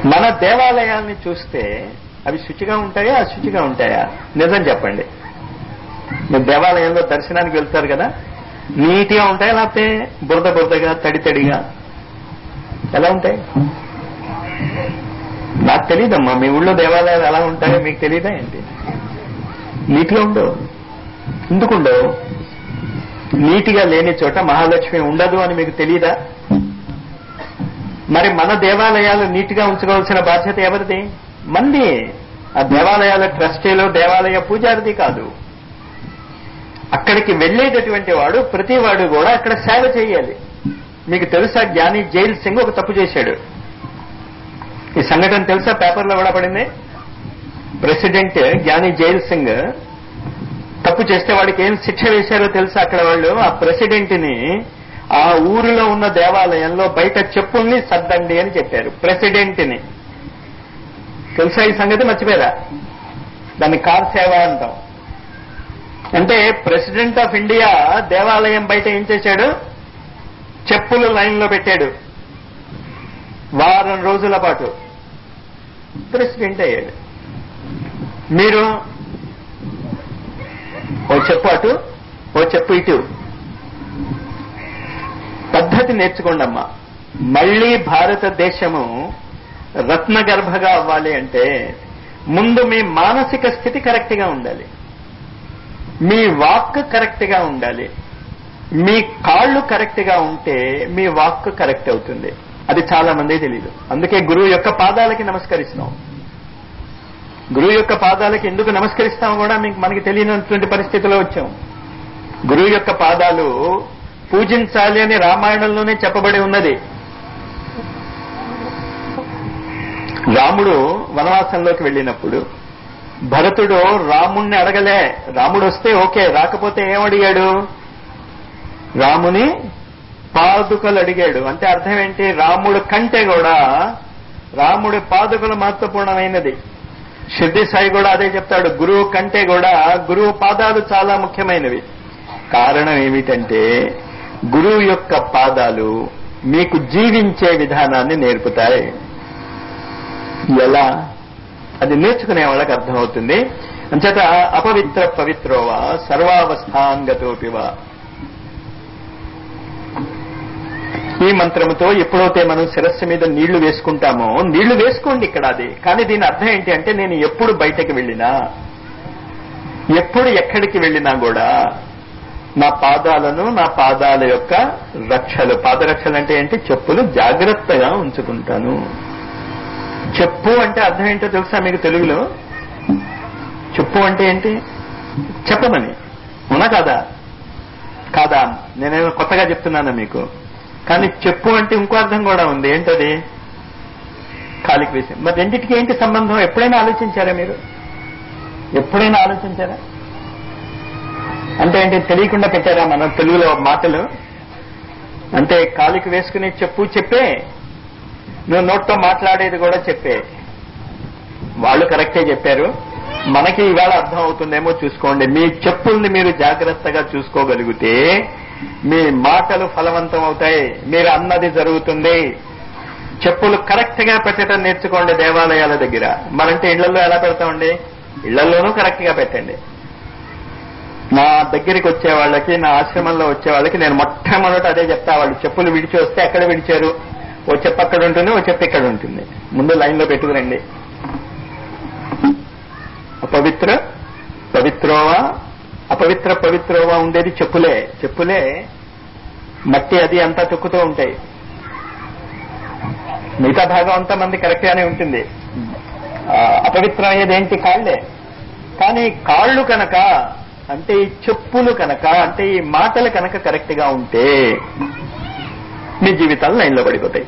మన దేవాలయాల్ని చూస్తే అవి శుచిగా ఉంటాయా అశుచిగా ఉంటాయా? నిజం చెప్పండి. మీరు దేవాలయంలో దర్శనానికి వెళ్తారు కదా, నీట్గా ఉంటాయా లేకపోతే బురద బురదగా తడి తడిగా ఎలా ఉంటాయి? నాకు తెలియదమ్మా. మీ ఊళ్ళో దేవాలయాలు ఎలా ఉంటాయో మీకు తెలియదా ఏంటి? నీట్గా ఉండవు. ఎందుకుండవు? నీటిగా లేని చోట మహాలక్ష్మి ఉండదు అని మీకు తెలియదా? మరి మన దేవాలయాలు నీట్గా ఉంచుకోవాల్సిన బాధ్యత ఎవరిది? మంది. ఆ దేవాలయాల ట్రస్టీలో దేవాలయ పూజారిది కాదు. అక్కడికి వెళ్లేటటువంటి వాడు ప్రతి వాడు కూడా అక్కడ సేవ చేయాలి. మీకు తెలుసా, జ్ఞాని జైల్ సింగ్ ఒక తప్పు చేశాడు. ఈ సంఘటన తెలుసా? పేపర్లో కూడా పడింది. ప్రెసిడెంట్ జ్ఞాని జైల్ సింగ్ తప్పు చేస్తే వాడికి ఏం శిక్ష వేశారో తెలుసా? అక్కడ వాళ్ళు ఆ ప్రెసిడెంట్ ని ఆ ఊరిలో ఉన్న దేవాలయంలో బయట చెప్పుల్ని సర్దండి అని చెప్పారు. ప్రెసిడెంట్ ని తెలుసా ఈ సంగతి? మర్చిపోయారా? దాన్ని కార్ సేవ అంటాం. అంటే ప్రెసిడెంట్ ఆఫ్ ఇండియా దేవాలయం బయట ఏం చేశాడు? చెప్పులు లైన్లో పెట్టాడు. వారం రోజుల పాటు ప్రెసిడెంట్ అయ్యాడు. మీరు ఓ చెప్పు అటు, ఓ చెప్పు ఇటు. పద్ధతి నేర్చుకోండి అమ్మా. మళ్లీ భారతదేశము రత్నగర్భగా అవ్వాలి అంటే ముందు మీ మానసిక స్థితి కరెక్ట్ గా ఉండాలి, మీ వాక్ కరెక్ట్ గా ఉండాలి, మీ కాళ్ళు కరెక్ట్ గా ఉంటే మీ వాక్ కరెక్ట్ అవుతుంది. అది చాలా మంది తెలియదు. అందుకే గురువు యొక్క పాదాలకి నమస్కరిస్తాం. గురువు యొక్క పాదాలకి ఎందుకు నమస్కరిస్తాం కూడా మీకు మనకి తెలియనటువంటి పరిస్థితిలో వచ్చాం. గురువు యొక్క పాదాలు పూజించాలి అని రామాయణంలోనే చెప్పబడి ఉన్నది. రాముడు వనవాసంలోకి వెళ్ళినప్పుడు భరతుడు రాముణ్ణి అడగలే. రాముడు వస్తే ఓకే, రాకపోతే ఏమడిగాడు? రాముని పాదుకలు అడిగాడు. అంటే అర్థం ఏంటి? రాముడు కంటే కూడా రాముడి పాదుకలు మహత్వపూర్ణమైనది. షిర్డీ సాయి కూడా అదే చెప్తాడు. గురువు కంటే కూడా గురువు పాదాలు చాలా ముఖ్యమైనవి. కారణం ఏమిటంటే గురువు యొక్క పాదాలు మీకు జీవించే విధానాన్ని నేర్పుతాయి. ఎలా? అది నేర్చుకునే వాళ్ళకి అర్థమవుతుంది. అంచేత అపవిత్ర పవిత్రోవా సర్వావస్థాంగతోపివా, ఈ మంత్రముతో ఎప్పుడైతే మనం శిరస్సు మీద నీళ్లు వేసుకుంటామో, నీళ్లు వేసుకోండి ఇక్కడ. అది కానీ దీని అర్థం ఏంటి అంటే నేను ఎప్పుడు బయటకు వెళ్ళినా, ఎప్పుడు ఎక్కడికి వెళ్ళినా కూడా నా పాదాలను, నా పాదాల యొక్క రక్షలు, పాదరక్షలు అంటే ఏంటి? చెప్పులు జాగ్రత్తగా ఉంచుకుంటాను. చెప్పు అంటే అర్థం ఏంటో తెలుసా మీకు తెలుగులో? చెప్పు అంటే ఏంటి? చెప్పమని. ఉన్నా కాదా? కాదా? నేనేమో కొత్తగా చెప్తున్నానా మీకు? కానీ చెప్పు అంటే ఇంకో అర్థం కూడా ఉంది. ఏంటది? కాలికి వేసి. మరి రెండింటికి ఏంటి సంబంధం? ఎప్పుడైనా ఆలోచించారా మీరు? ఎప్పుడైనా ఆలోచించారా? అంటే ఏంటి? తెలియకుండా పెట్టారా మన తెలుగులో మాటలు? అంటే కాలికి వేసుకుని చెప్పు చెప్పే, నువ్వు నోట్తో మాట్లాడేది కూడా చెప్పే. వాళ్ళు కరెక్టే చెప్పారు. మనకి ఇవాళ అర్థం అవుతుందేమో చూసుకోండి. మీ చెప్పుల్ని మీరు జాగ్రత్తగా చూసుకోగలిగితే మీ మాటలు ఫలవంతం అవుతాయి. మీరు అన్నది జరుగుతుంది. చెప్పులు కరెక్ట్ గా పెట్టడం నేర్చుకోండి దేవాలయాల దగ్గర. మరంటే ఇళ్లలో ఎలా పెడతామండి? ఇళ్లలోనూ కరెక్ట్ గా పెట్టండి. నా దగ్గరికి వచ్చే వాళ్ళకి, నా ఆశ్రమంలో వచ్చే వాళ్ళకి నేను మొట్టమొదట అదే చెప్తా. వాళ్ళు చెప్పులు విడిచి వస్తే ఎక్కడ విడిచారు? ఓ చెప్పు అక్కడ ఉంటుంది, ఓ చెప్పు ఇక్కడ ఉంటుంది. ముందు లైన్లో పెట్టుకురండి. అపవిత్ర పవిత్రోవా, అపవిత్ర పవిత్రోవా ఉండేది చెప్పులే. చెప్పులే మట్టి అది అంతా తొక్కుతూ ఉంటాయి. మిగతా భాగం అంతా మంది కరెక్ట్ గానే ఉంటుంది. అపవిత్రం అయ్యేది ఏంటి? కాళ్లే. కానీ కాళ్ళు కనుక, అంటే ఈ చెప్పులు కనుక, అంటే ఈ మాటలు కనుక కరెక్ట్ గా ఉంటే మీ జీవితాలు లైన్లో పడిపోతాయి.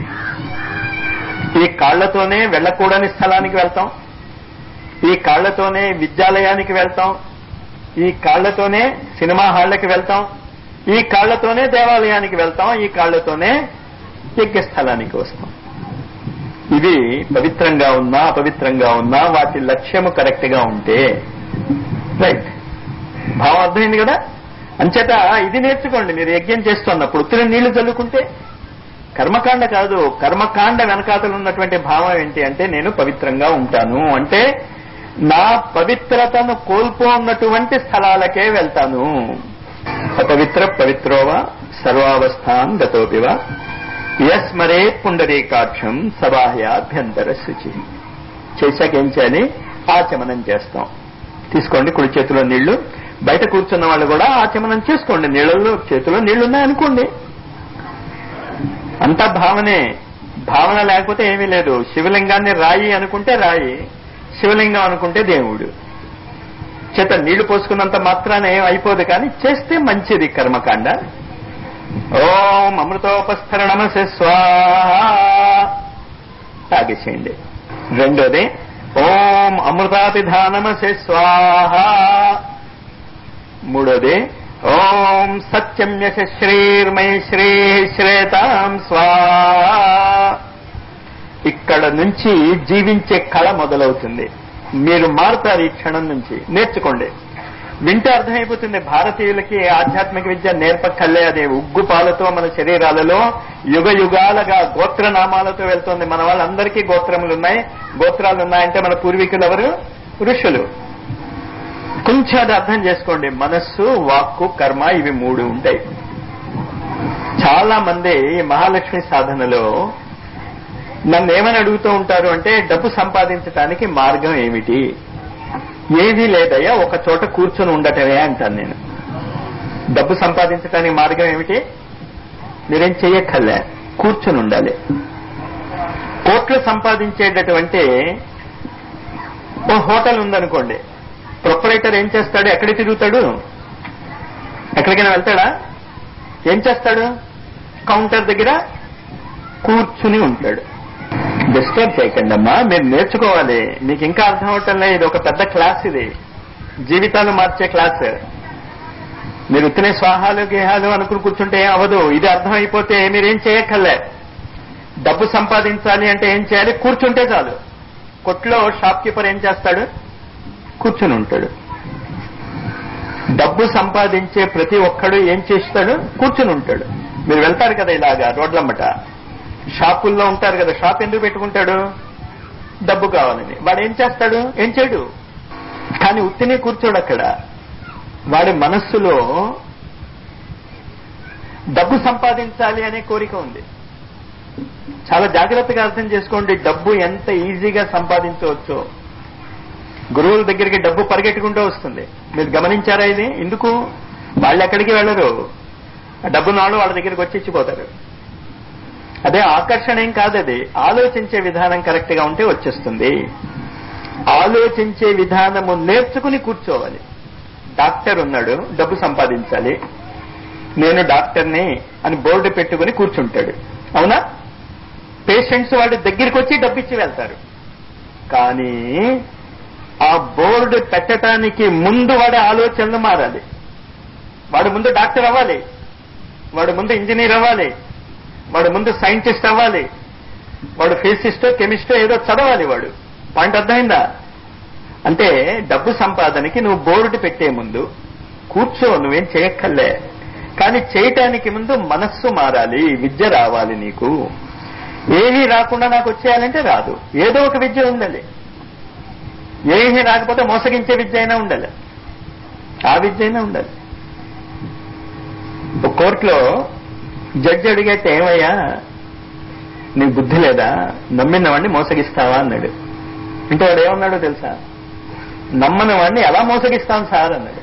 ఈ కాళ్లతోనే వెళ్ళకూడని స్థలానికి వెళ్తాం, ఈ కాళ్లతోనే విద్యాలయానికి వెళ్తాం, ఈ కాళ్లతోనే సినిమా హాళ్లకి వెళ్తాం, ఈ కాళ్లతోనే దేవాలయానికి వెళ్తాం, ఈ కాళ్లతోనే యజ్ఞ స్థలానికి వస్తాం. ఇవి పవిత్రంగా ఉన్నా అపవిత్రంగా ఉన్నా వాటి లక్ష్యము కరెక్ట్ గా ఉంటే రైట్. భావం అర్థమైంది కదా? అంచేత ఇది నేర్చుకోండి. మీరు యజ్ఞం చేస్తున్నప్పుడు ఉత్తిన నీళ్లు చల్లుకుంటే కర్మకాండ కాదు, కర్మకాండ వెనకాతలు ఉన్నటువంటి భావం ఏంటి అంటే నేను పవిత్రంగా ఉంటాను అంటే నా పవిత్రతను కోల్పోన్నటువంటి స్థలాలకే వెళ్తాను. అపవిత్ర పవిత్రోవా సర్వావస్థాన్ గతోపివ యస్మరే పుండరీకాక్షం సబాహ్యాభ్యంతర శుచి. చేశాక ఏం చేయాలి? ఆచమనం చేస్తాం. తీసుకోండి కుడి చేతిలో నీళ్లు. బయట కూర్చున్న వాళ్ళు కూడా ఆచమనం చేసుకోండి. నీళ్ళలో చేతిలో నీళ్లున్నాయనుకోండి. అంతా భావనే. భావన లేకపోతే ఏమీ లేదు. శివలింగాన్ని రాయి అనుకుంటే రాయి, శివలింగం అనుకుంటే దేవుడు. చేత నీళ్లు పోసుకున్నంత మాత్రాన ఏం అయిపోదు, కానీ చేస్తే మంచిది కర్మకాండ. ఓం అమృతోపస్థరణమసే స్వాహ తాగేసేయండి. రెండోది ఓం అమృతాపిధానమసే స్వాహ. మూడోది ఓం సత్యమ్యశ శ్రీర్మై శ్రీ శ్రేతాం స్వాహ. ఇక్కడ నుంచి జీవించే కళ మొదలవుతుంది. మీరు మారుతారు ఈ క్షణం నుంచి. నేర్చుకోండి. వింటే అర్థమైపోతుంది. భారతీయులకి ఆధ్యాత్మిక విద్య నేర్పక్కర్లే. అది ఉగ్గు పాలతో మన శరీరాలలో యుగ యుగాలుగా గోత్రనామాలతో వెళ్తోంది. మన వాళ్ళందరికీ గోత్రములున్నాయి. గోత్రాలు ఉన్నాయంటే మన పూర్వీకులు ఎవరు? ఋషులు. కొంచెం అది అర్థం చేసుకోండి. మనస్సు, వాక్కు, కర్మ ఇవి మూడు ఉంటాయి. చాలా మంది మహాలక్ష్మి సాధనలో నన్ను ఏమని అడుగుతూ ఉంటారు అంటే డబ్బు సంపాదించడానికి మార్గం ఏమిటి? ఏదీ లేదయ్యా, ఒక చోట కూర్చొని ఉండటమే అంటాను నేను. డబ్బు సంపాదించడానికి మార్గం ఏమిటి? మీరేం చెయ్యక్కర్లే, కూర్చొని ఉండాలి. కోట్లు సంపాదించేటటువంటి ఓ హోటల్ ఉందనుకోండి. ప్రొపరేటర్ ఏం చేస్తాడు? ఎక్కడికి తిరుగుతాడు? ఎక్కడికైనా వెళ్తాడా? ఏం చేస్తాడు? కౌంటర్ దగ్గర కూర్చుని ఉంటాడు. డిస్టర్బ్ చేయకండి అమ్మా, మీరు నేర్చుకోవాలి. మీకు ఇంకా అర్థం అవటంలే. ఇది ఒక పెద్ద క్లాస్. ఇది జీవితాలు మార్చే క్లాస్. మీరు ఉత్తినే స్వాహాలు గేహాలు అనుకుని కూర్చుంటే ఏం అవ్వదు. ఇది అర్థం అయిపోతే మీరేం చేయక్కర్లే. డబ్బు సంపాదించాలి అంటే ఏం చేయాలి? కూర్చుంటే చాలు. కొట్లో షాప్ కీపర్ ఏం చేస్తాడు? కూర్చుని ఉంటాడు. డబ్బు సంపాదించే ప్రతి ఒక్కడు ఏం చేస్తాడు? కూర్చుని ఉంటాడు. మీరు వెళ్తారు కదా ఇలాగా రోడ్లమ్మట, షాపుల్లో ఉంటారు కదా. షాప్ ఎందుకు పెట్టుకుంటాడు? డబ్బు కావాలని. వాడు ఏం చేస్తాడు? ఏం చేయడు. కానీ ఉత్తినే కూర్చోడు అక్కడ. వాడి మనస్సులో డబ్బు సంపాదించాలి అనే కోరిక ఉంది. చాలా జాగ్రత్తగా అర్థం చేసుకోండి. డబ్బు ఎంత ఈజీగా సంపాదించవచ్చో. గురువుల దగ్గరికి డబ్బు పరిగెట్టుకుంటూ వస్తుంది. మీరు గమనించారా ఇది? ఎందుకు? వాళ్ళు ఎక్కడికి వెళ్ళరు. ఆ డబ్బు నాడు వాళ్ళ దగ్గరికి వచ్చి ఇచ్చిపోతారు. అదే ఆకర్షణ ఏం కాదు. అది ఆలోచించే విధానం కరెక్ట్ గా ఉంటే వచ్చేస్తుంది. ఆలోచించే విధానము నేర్చుకుని కూర్చోవాలి. డాక్టర్ ఉన్నాడు, డబ్బు సంపాదించాలి, నేను డాక్టర్ని అని బోర్డు పెట్టుకుని కూర్చుంటాడు. అవునా? పేషెంట్స్ వాడి దగ్గరికి వచ్చి డబ్బు ఇచ్చి వెళ్తారు. కానీ ఆ బోర్డు పెట్టడానికి ముందు వాడి ఆలోచనలు మారాలి. వాడు ముందు డాక్టర్ అవ్వాలి, వాడు ముందు ఇంజనీర్ అవ్వాలి, వాడు ముందు సైంటిస్ట్ అవ్వాలి, వాడు ఫిజిసిస్టో కెమిస్టో ఏదో చదవాలి. వాడు పాయింట్ అర్థమైందా? అంటే డబ్బు సంపాదనకి నువ్వు బోర్డు పెట్టే ముందు కూర్చో, నువ్వేం చేయక్కర్లే. కానీ చేయటానికి ముందు మనస్సు మారాలి, విద్య రావాలి. నీకు ఏమీ రాకుండా నాకు వచ్చేయాలంటే రాదు. ఏదో ఒక విద్య ఉండాలి. ఏమీ రాకపోతే మోసగించే విద్య అయినా ఉండాలి, ఆ విద్య అయినా ఉండాలి. కోర్టులో జడ్జి అడిగేట, ఏమయ్యా నీ బుద్ధి లేదా? నమ్మిన వాడిని మోసగిస్తావా అన్నాడు. అంటే వాడు ఏమన్నాడో తెలుసా? నమ్మని వాడిని ఎలా మోసగిస్తాను సార్ అన్నాడు.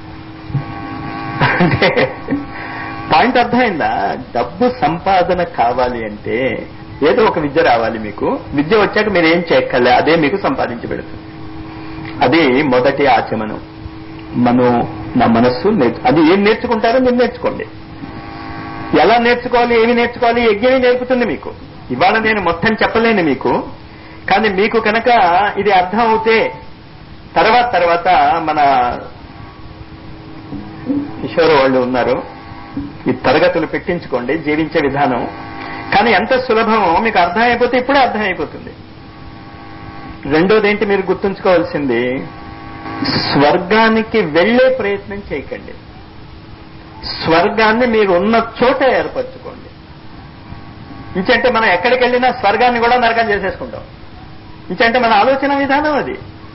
అంటే పాయింట్ అర్థమైందా? డబ్బు సంపాదన కావాలి అంటే ఏదో ఒక విద్య రావాలి మీకు. విద్య వచ్చాక మీరు ఏం చేయక్కర్లే, అదే మీకు సంపాదించి పెడుతుంది. అది మొదటి ఆచమనం. మనం నా మనస్సు అది ఏం నేర్చుకుంటారో మీరు నేర్చుకోండి. ఎలా నేర్చుకోవాలి, ఏమి నేర్చుకోవాలి, యజ్ఞమే నేర్పుతుంది మీకు. ఇవాళ నేను మొత్తం చెప్పలేను మీకు, కానీ మీకు కనుక ఇది అర్థం అవుతే తర్వాత తర్వాత మన కిషోర్ వాళ్ళు ఉన్నారు, ఈ తరగతులు పెట్టించుకోండి, జీవించే విధానం. కానీ ఎంత సులభమో మీకు అర్థమైపోతే ఇప్పుడే అర్థమైపోతుంది. రెండోది ఏంటి మీరు గుర్తుంచుకోవాల్సింది? స్వర్గానికి వెళ్లే ప్రయత్నం చేయకండి. స్వర్గాన్ని మీరు ఉన్న చోట ఏర్పరచుకోండి. ఇంకంటే మనం ఎక్కడికి వెళ్ళినా స్వర్గాన్ని కూడా నరకం చేసేసుకుంటాం. ఇంకంటే మన ఆలోచన విధానం అది.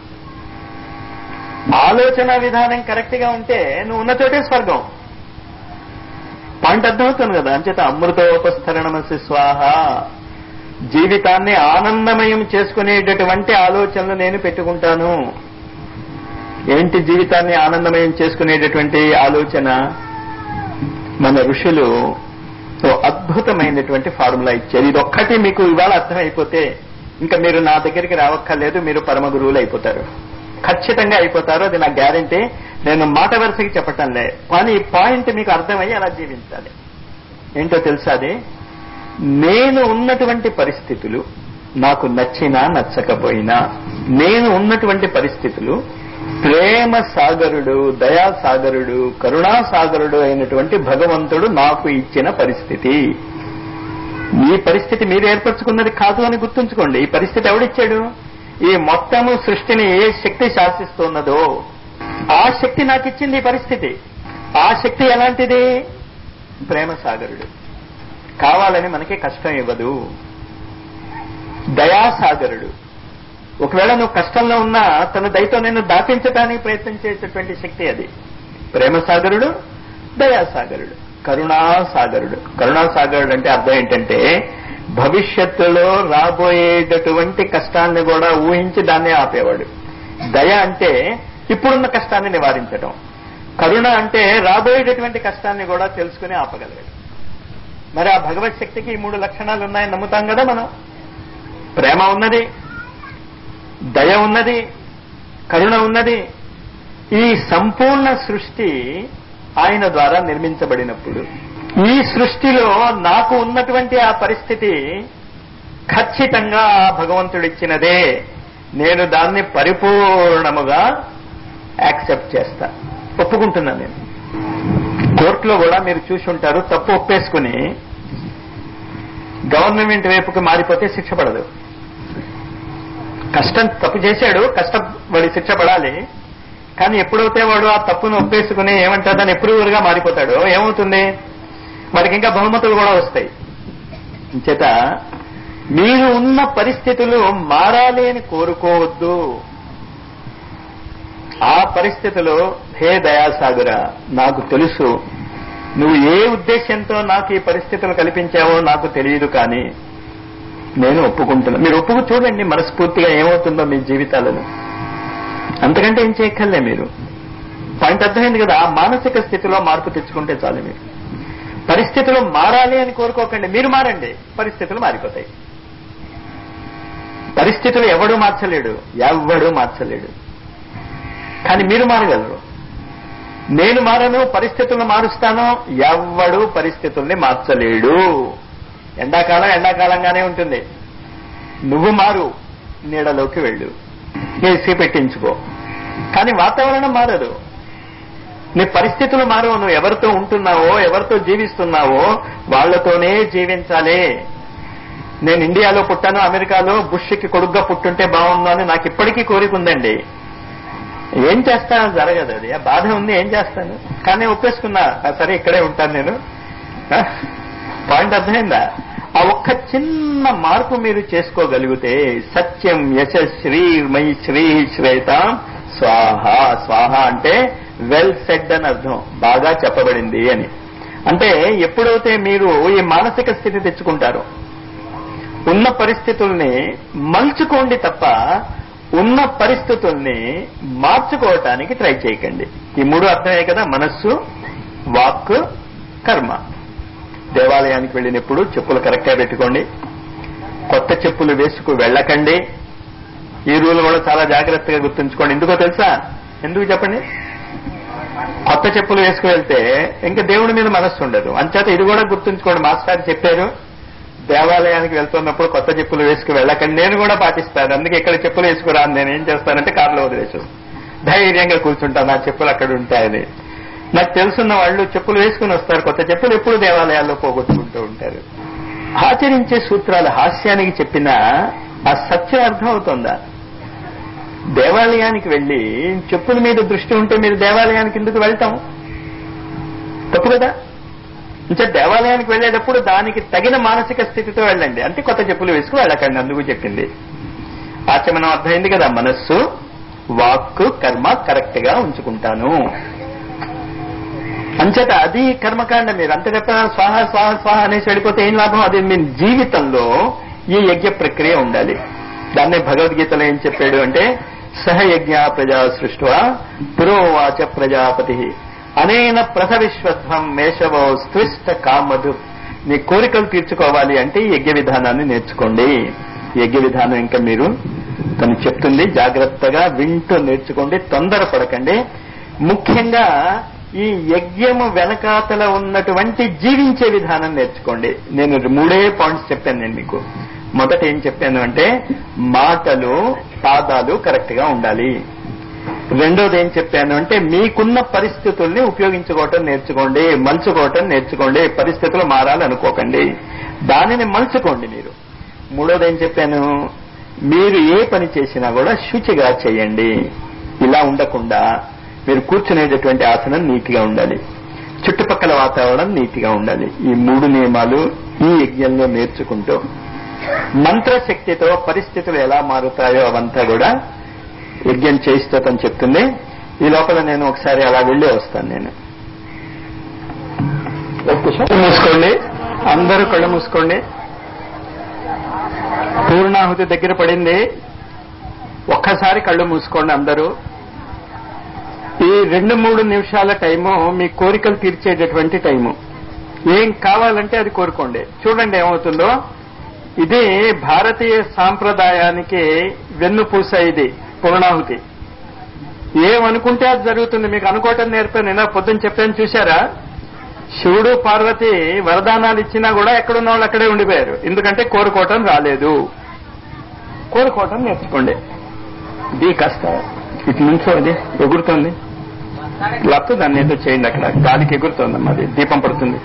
ఆలోచన విధానం కరెక్ట్ గా ఉంటే నువ్వు ఉన్న చోటే స్వర్గం. పాయింట్ అర్థమవుతుంది కదా. అంచేత అమృతోపస్తరణమసి స్వాహ, జీవితాన్ని ఆనందమయం చేసుకునేటటువంటి ఆలోచనలు నేను పెట్టుకుంటాను. ఏంటి జీవితాన్ని ఆనందమయం చేసుకునేటటువంటి ఆలోచన? మన ఋషులు అద్భుతమైనటువంటి ఫార్ములా ఇచ్చారు. ఇది ఒక్కటి మీకు ఇవాళ అర్థమైపోతే ఇంకా మీరు నా దగ్గరికి రావక్కర్లేదు, మీరు పరమ గురువులు అయిపోతారు. ఖచ్చితంగా అయిపోతారు, అది నా గ్యారంటీ. నేను మాట వరుసకి చెప్పటంలే, కానీ ఈ పాయింట్ మీకు అర్థమయ్యి అలా జీవించాలి. ఏంటో తెలుసా? అది నేను ఉన్నటువంటి పరిస్థితులు నాకు నచ్చినా నచ్చకపోయినా, నేను ఉన్నటువంటి పరిస్థితులు ప్రేమ సాగరుడు, దయా సాగరుడు, కరుణా సాగరుడు అయినటువంటి భగవంతుడు నాకు ఇచ్చిన పరిస్థితి. ఈ పరిస్థితి మీరు ఏర్పరచుకున్నది కాదు అని గుర్తుంచుకోండి. ఈ పరిస్థితి ఎవడిచ్చాడు? ఈ మొత్తము సృష్టిని ఏ శక్తి శాసిస్తున్నదో ఆ శక్తి నాకు ఇచ్చింది ఈ పరిస్థితి. ఆ శక్తి ఎలాంటిది? ప్రేమ సాగరుడు. కావాలని మనకి కష్టం ఇవ్వదు. దయాసాగరుడు. ఒకవేళ నువ్వు కష్టంలో ఉన్నా తన దయతో నేను దాపించడానికి ప్రయత్నం చేసేటువంటి శక్తి అది. ప్రేమసాగరుడు, దయాసాగరుడు, కరుణాసాగరుడు. కరుణాసాగరుడు అంటే అర్థం ఏంటంటే భవిష్యత్తులో రాబోయేటటువంటి కష్టాన్ని కూడా ఊహించి దాన్ని ఆపేవాడు. దయ అంటే ఇప్పుడున్న కష్టాన్ని నివారించడం. కరుణ అంటే రాబోయేటటువంటి కష్టాన్ని కూడా తెలుసుకుని ఆపగలగాడు. మరి ఆ భగవత్ శక్తికి ఈ మూడు లక్షణాలు ఉన్నాయని నమ్ముతాం కదా మనం. ప్రేమ ఉన్నది, దయ ఉన్నది, కరుణ ఉన్నది. ఈ సంపూర్ణ సృష్టి ఆయన ద్వారా నిర్మించబడినప్పుడు ఈ సృష్టిలో నాకు ఉన్నటువంటి ఆ పరిస్థితి ఖచ్చితంగా ఆ భగవంతుడిచ్చినదే. నేను దాన్ని పరిపూర్ణముగా యాక్సెప్ట్ చేస్తా, ఒప్పుకుంటున్నాను. నేను కోర్టులో కూడా మీరు చూసి ఉంటారు, తప్పు ఒప్పేసుకుని గవర్నమెంట్ వైపుకి మారిపోతే శిక్ష పడదు. కష్టం తప్పు చేశాడు, కష్టపడి శిక్ష పడాలి. కానీ ఎప్పుడైతే వాడు ఆ తప్పును ఒప్పేసుకుని ఏమంటారు దాన్ని ఎప్రూవర్గా మారిపోతాడో ఏమవుతుంది? వాడికి ఇంకా బహుమతులు కూడా వస్తాయి. చేత మీరు ఉన్న పరిస్థితులు మారాలి అని కోరుకోవద్దు. ఆ పరిస్థితిలో హే దయాసాగర, నాకు తెలుసు నువ్వు ఏ ఉద్దేశంతో నాకు ఈ పరిస్థితులు కల్పించావో నాకు తెలియదు, కానీ నేను ఒప్పుకుంటున్నా. మీరు ఒప్పుకు చూడండి మనస్ఫూర్తిగా ఏమవుతుందో మీ జీవితాలలో. అంతకంటే ఏం చేయక్కర్లే. మీరు పాయింట్ అర్థమైంది కదా. ఆ మానసిక స్థితిలో మార్పు తెచ్చుకుంటే చాలు. మీరు పరిస్థితులు మారాలి అని కోరుకోకండి, మీరు మారండి, పరిస్థితులు మారిపోతాయి. పరిస్థితులు ఎవడూ మార్చలేడు, ఎవడూ మార్చలేడు, కానీ మీరు మారగలరు. నేను మారను, పరిస్థితులను మారుస్తాను, ఎవ్వడు పరిస్థితుల్ని మార్చలేడు. ఎండాకాలం ఎండాకాలంగానే ఉంటుంది. నువ్వు మారు, నీడలోకి వెళ్ళు, ఏసీ పెట్టించుకో, కానీ వాతావరణం మారదు. నీ పరిస్థితులు మారవు. నువ్వు ఎవరితో ఉంటున్నావో, ఎవరితో జీవిస్తున్నావో వాళ్లతోనే జీవించాలి. నేను ఇండియాలో పుట్టాను, అమెరికాలో బుష్కి కొడుగ్గా పుట్టుంటే బాగుండు అని నాకు ఇప్పటికీ కోరిక ఉందండి. ఏం చేస్తాను, జరగదు. అది ఆ బాధ ఉంది, ఏం చేస్తాను, కానీ ఒప్పేసుకున్నా. సరే ఇక్కడే ఉంటాను నేను. పాయింట్ అర్థమైందా? ఆ ఒక్క చిన్న మార్పు మీరు చేసుకోగలిగితే సత్యం యశ శ్రీ మై శ్రీ శ్వేత స్వాహ. స్వాహ అంటే వెల్ సెడ్ అని అర్థం, బాగా చెప్పబడింది అని. అంటే ఎప్పుడైతే మీరు ఈ మానసిక స్థితి తెచ్చుకుంటారో, ఉన్న పరిస్థితుల్ని మలుచుకోండి తప్ప ఉన్న పరిస్థితుల్ని మార్చుకోవటానికి ట్రై చేయకండి. ఈ మూడు అర్థమే కదా, మనస్సు, వాక్, కర్మ. దేవాలయానికి వెళ్ళినప్పుడు చెప్పులు కరెక్ట్గా పెట్టుకోండి, కొత్త చెప్పులు వేసుకు వెళ్ళకండి. ఈ రూల్ కూడా చాలా జాగ్రత్తగా గుర్తుంచుకోండి. ఎందుకో తెలుసా? ఎందుకు చెప్పండి? కొత్త చెప్పులు వేసుకు వెళ్తే ఇంకా దేవుడి మీద మనస్సు ఉండదు. అంచేత ఇది కూడా గుర్తుంచుకోండి. మాస్టర్ చెప్పారు, దేవాలయానికి వెళ్తున్నప్పుడు కొత్త చెప్పులు వేసుకు వెళ్ళకండి. నేను కూడా పాటిస్తాను. అందుకే ఇక్కడ చెప్పులు వేసుకురాను. నేను ఏం చేస్తానంటే కారులో వదిలేసు ధైర్యంగా కూర్చుంటాను, నా చెప్పులు అక్కడ ఉంటాయని. నాకు తెలుసున్న వాళ్ళు చెప్పులు వేసుకుని వస్తారు, కొత్త చెప్పులు ఎప్పుడు దేవాలయాల్లో పోగొట్టుకుంటూ ఉంటారు. ఆచరించే సూత్రాలు హాస్యానికి చెప్పినా ఆ సత్యం అర్థం అవుతుందా? దేవాలయానికి వెళ్ళి చెప్పుల మీద దృష్టి ఉంటే మీరు దేవాలయానికి ఎందుకు వెళ్తాం? తప్పు కదా. ఇంకా దేవాలయానికి వెళ్ళేటప్పుడు దానికి తగిన మానసిక స్థితితో వెళ్ళండి, అంటే కొత్త చెప్పులు వేసుకు వెళ్ళకండి. అందుకు చెప్పింది ఆచమనం అర్థమైంది కదా. మనస్సు వాక్కు కర్మ కరెక్ట్ గా ఉంచుకుంటాను అంచేత అది కర్మకాండ. మీరు అంత తప్ప స్వాహ స్వాహ స్వాహ అనేసి వెళ్ళిపోతే ఏం లాభం? అది మీ జీవితంలో ఈ యజ్ఞ ప్రక్రియ ఉండాలి. దాన్నే భగవద్గీతలో ఏం చెప్పాడు అంటే, సహయజ్ఞ ప్రజా సృష్ట్వా పురోవాచ ప్రజాపతి అనేన ప్రథ విశ్వత్వం మేషవో స్పృష్ట కామధు. మీ కోరికలు తీర్చుకోవాలి అంటే ఈ యజ్ఞ విధానాన్ని నేర్చుకోండి. యజ్ఞ విధానం ఇంకా మీరు తను చెప్తుంది, జాగ్రత్తగా వింటూ నేర్చుకోండి, తొందరపడకండి. ముఖ్యంగా ఈ యజ్ఞము వెనకాతల ఉన్నటువంటి జీవించే విధానం నేర్చుకోండి. నేను మూడే పాయింట్స్ చెప్పాను నేను మీకు. మొదట ఏం చెప్పాను అంటే, మాటలు పాదాలు కరెక్ట్ గా ఉండాలి. రెండోది ఏం చెప్పాను అంటే, మీకున్న పరిస్థితుల్ని ఉపయోగించుకోవటం నేర్చుకోండి, మలుచుకోవటం నేర్చుకోండి. పరిస్థితులు మారాలనుకోకండి, దానిని మలుచుకోండి మీరు. మూడోది ఏం చెప్పాను, మీరు ఏ పని చేసినా కూడా శుచిగా చేయండి. ఇలా ఉండకుండా మీరు కూర్చునేటటువంటి ఆసనం నీట్గా ఉండాలి, చుట్టుపక్కల వాతావరణం నీట్గా ఉండాలి. ఈ మూడు నియమాలు ఈ యజ్ఞంలో నేర్చుకుంటూ మంత్రశక్తితో పరిస్థితులు ఎలా మారుతాయో అవంతా కూడా యజ్ఞం చేయిస్తోతని చెప్తుంది. ఈ లోపల నేను ఒకసారి అలా వెళ్ళి వస్తాను. నేను మూసుకోండి, అందరూ కళ్ళు మూసుకోండి. పూర్ణాహుతి దగ్గర పడింది. ఒక్కసారి కళ్ళు మూసుకోండి అందరూ. ఈ రెండు మూడు నిమిషాల టైము మీ కోరికలు తీర్చేటటువంటి టైము. ఏం కావాలంటే అది కోరుకోండి. చూడండి ఏమవుతుందో. ఇది భారతీయ సాంప్రదాయానికి వెన్నుపూస. ఇది పూర్ణాహుతి. ఏమనుకుంటే అది జరుగుతుంది. మీకు అనుకోవటం నేర్పాను. నేను పొద్దున్న చెప్పాను చూశారా, శివుడు పార్వతి వరదానాలు ఇచ్చినా కూడా ఎక్కడున్న వాళ్ళు అక్కడే ఉండిపోయారు. ఎందుకంటే కోరుకోవటం రాలేదు. కోరుకోవటం నేర్చుకోండి. ఇది కాస్త ఇటు నుంచో, అది ఎగురుతోంది, లేకపోతే దాన్ని ఏదో చేయండి. అక్కడ గాలికి ఎగురుతోందమ్మా, అది దీపం పడుతుంది.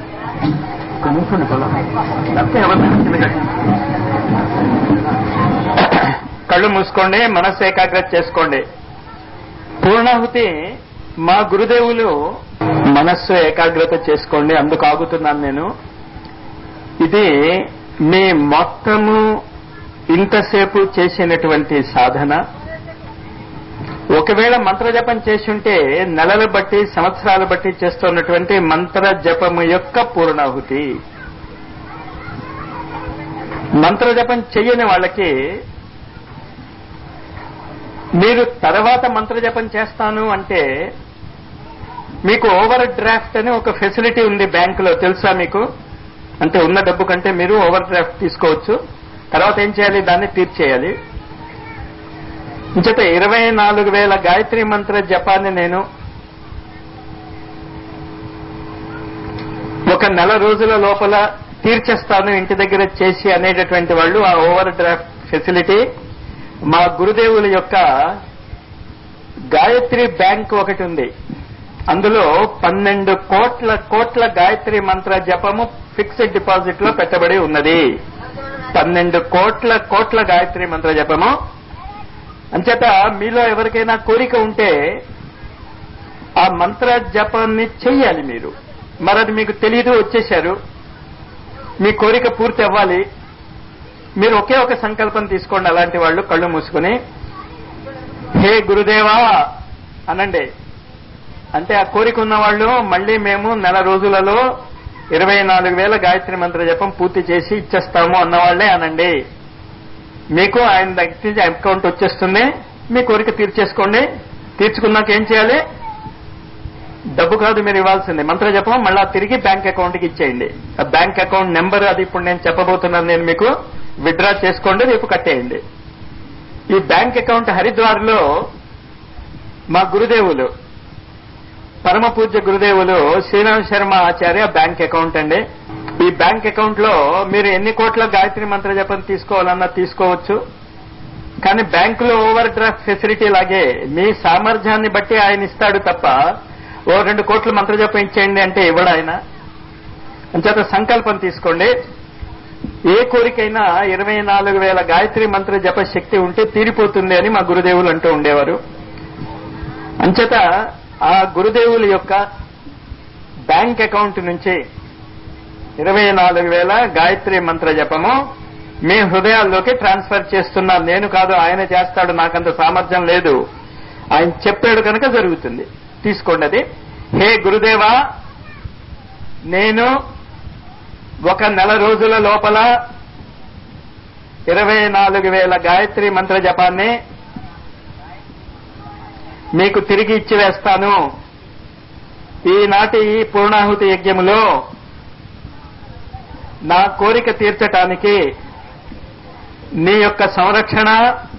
కళ్ళు మూసుకోండి, మనస్సు ఏకాగ్రత చేసుకోండి. పూర్ణాహుతి మా గురుదేవులు మనస్సు ఏకాగ్రత చేసుకోండి, అందుకు ఆగుతున్నాను నేను. ఇది మీ మొత్తము ఇంతసేపు చేసినటువంటి సాధన. ఒకవేళ మంత్రజపం చేసుంటే నెలలు బట్టి సంవత్సరాలు బట్టి చేస్తున్నటువంటి మంత్ర జపము యొక్క పూర్ణాహుతి. మంత్రజపం చెయ్యని వాళ్ళకి మీరు తర్వాత మంత్రజపం చేస్తాను అంటే మీకు ఓవర్ డ్రాఫ్ట్ అని ఒక ఫెసిలిటీ ఉంది బ్యాంకులో, తెలుసా మీకు? అంటే ఉన్న డబ్బు కంటే మీరు ఓవర్ డ్రాఫ్ట్ తీసుకోవచ్చు. తర్వాత ఏం చేయాలి, దాన్ని తీర్చేయాలి. ఇంచేత ఇరవై నాలుగు వేల గాయత్రి మంత్ర జపాన్ని నేను ఒక నెల రోజుల లోపల తీర్చేస్తాను ఇంటి దగ్గర చేసి అనేటటువంటి వాళ్ళు ఆ ఓవర్ డ్రాఫ్ట్ ఫెసిలిటీ మా గురుదేవుల యొక్క గాయత్రి బ్యాంక్ ఒకటి ఉంది. అందులో పన్నెండు కోట్ల కోట్ల గాయత్రి మంత్ర జపము ఫిక్స్డ్ డిపాజిట్ లో పెట్టబడి ఉన్నది. పన్నెండు కోట్ల కోట్ల గాయత్రి మంత్ర జపము. అంచేత మీలో ఎవరికైనా కోరిక ఉంటే ఆ మంత్ర జపాన్ని చెయ్యాలి మీరు. మరి అది మీకు తెలియదు, వచ్చేశారు, మీ కోరిక పూర్తి అవ్వాలి. మీరు ఒకే ఒక సంకల్పం తీసుకోండి. అలాంటి వాళ్ళు కళ్ళు మూసుకుని హే గురుదేవా అనండి. అంటే ఆ కోరిక ఉన్న వాళ్ళు మళ్ళీ మేము నెల రోజులలో ఇరవై నాలుగు వేల గాయత్రి మంత్ర జపం పూర్తి చేసి ఇచ్చేస్తాము అన్నవాళ్లే అనండి. మీకు ఆయన దగ్గర నుంచి అకౌంట్ వచ్చేస్తుంది, మీ కోరిక తీర్చేసుకోండి. తీర్చుకున్నాక ఏం చేయాలి, డబ్బు కాదు మీరు ఇవ్వాల్సింది, మంత్ర జపం మళ్ళా తిరిగి బ్యాంక్ అకౌంట్కి ఇచ్చేయండి. ఆ బ్యాంక్ అకౌంట్ నెంబర్ అది ఇప్పుడు నేను చెప్పబోతున్నాను, నేను మీకు విత్డ్రా చేసుకోండి, రేపు కట్టేయండి. ఈ బ్యాంక్ అకౌంట్ హరిద్వార్లో మా గురుదేవులు పరమ పూజ్య గురుదేవులు శ్రీరామ్ శర్మ ఆచార్య బ్యాంక్ అకౌంట్ అండి. ఈ బ్యాంక్ అకౌంట్ లో మీరు ఎన్ని కోట్ల గాయత్రి మంత్ర జపం తీసుకోవాలన్నా తీసుకోవచ్చు. కానీ బ్యాంకులో ఓవర్ డ్రాఫ్ట్ ఫెసిలిటీ లాగే మీ సామర్థ్యాన్ని బట్టి ఆయన ఇస్తాడు తప్ప ఓ రెండు కోట్ల మంత్ర జపం ఇచ్చేయండి అంటే ఇవ్వడు ఆయన. అంచేత సంకల్పం తీసుకోండి. ఏ కోరికైనా ఇరవై నాలుగు వేల గాయత్రి మంత్ర జప శక్తి ఉంటే తీరిపోతుంది అని మా గురుదేవులు అంటూ ఉండేవారు. అంచేత ఆ గురుదేవుల యొక్క బ్యాంక్ అకౌంట్ నుంచి ఇరవై నాలుగు వేల గాయత్రి మంత్ర జపము మీ హృదయాల్లోకి ట్రాన్స్ఫర్ చేస్తున్నాను. నేను కాదు, ఆయన చేస్తాడు. నాకంత సామర్థ్యం లేదు. ఆయన చెప్పాడు కనుక జరుగుతుంది. తీసుకోండి అది. హే గురుదేవా, నేను ఒక నెల రోజుల లోపల ఇరవై నాలుగు వేల గాయత్రి మంత్ర జపాన్ని మీకు తిరిగి ఇచ్చివేస్తాను. ఈనాటి ఈ పూర్ణాహుతి యజ్ఞములో నా కోరిక తీర్చటానికి నీ యొక్క సంరక్షణ,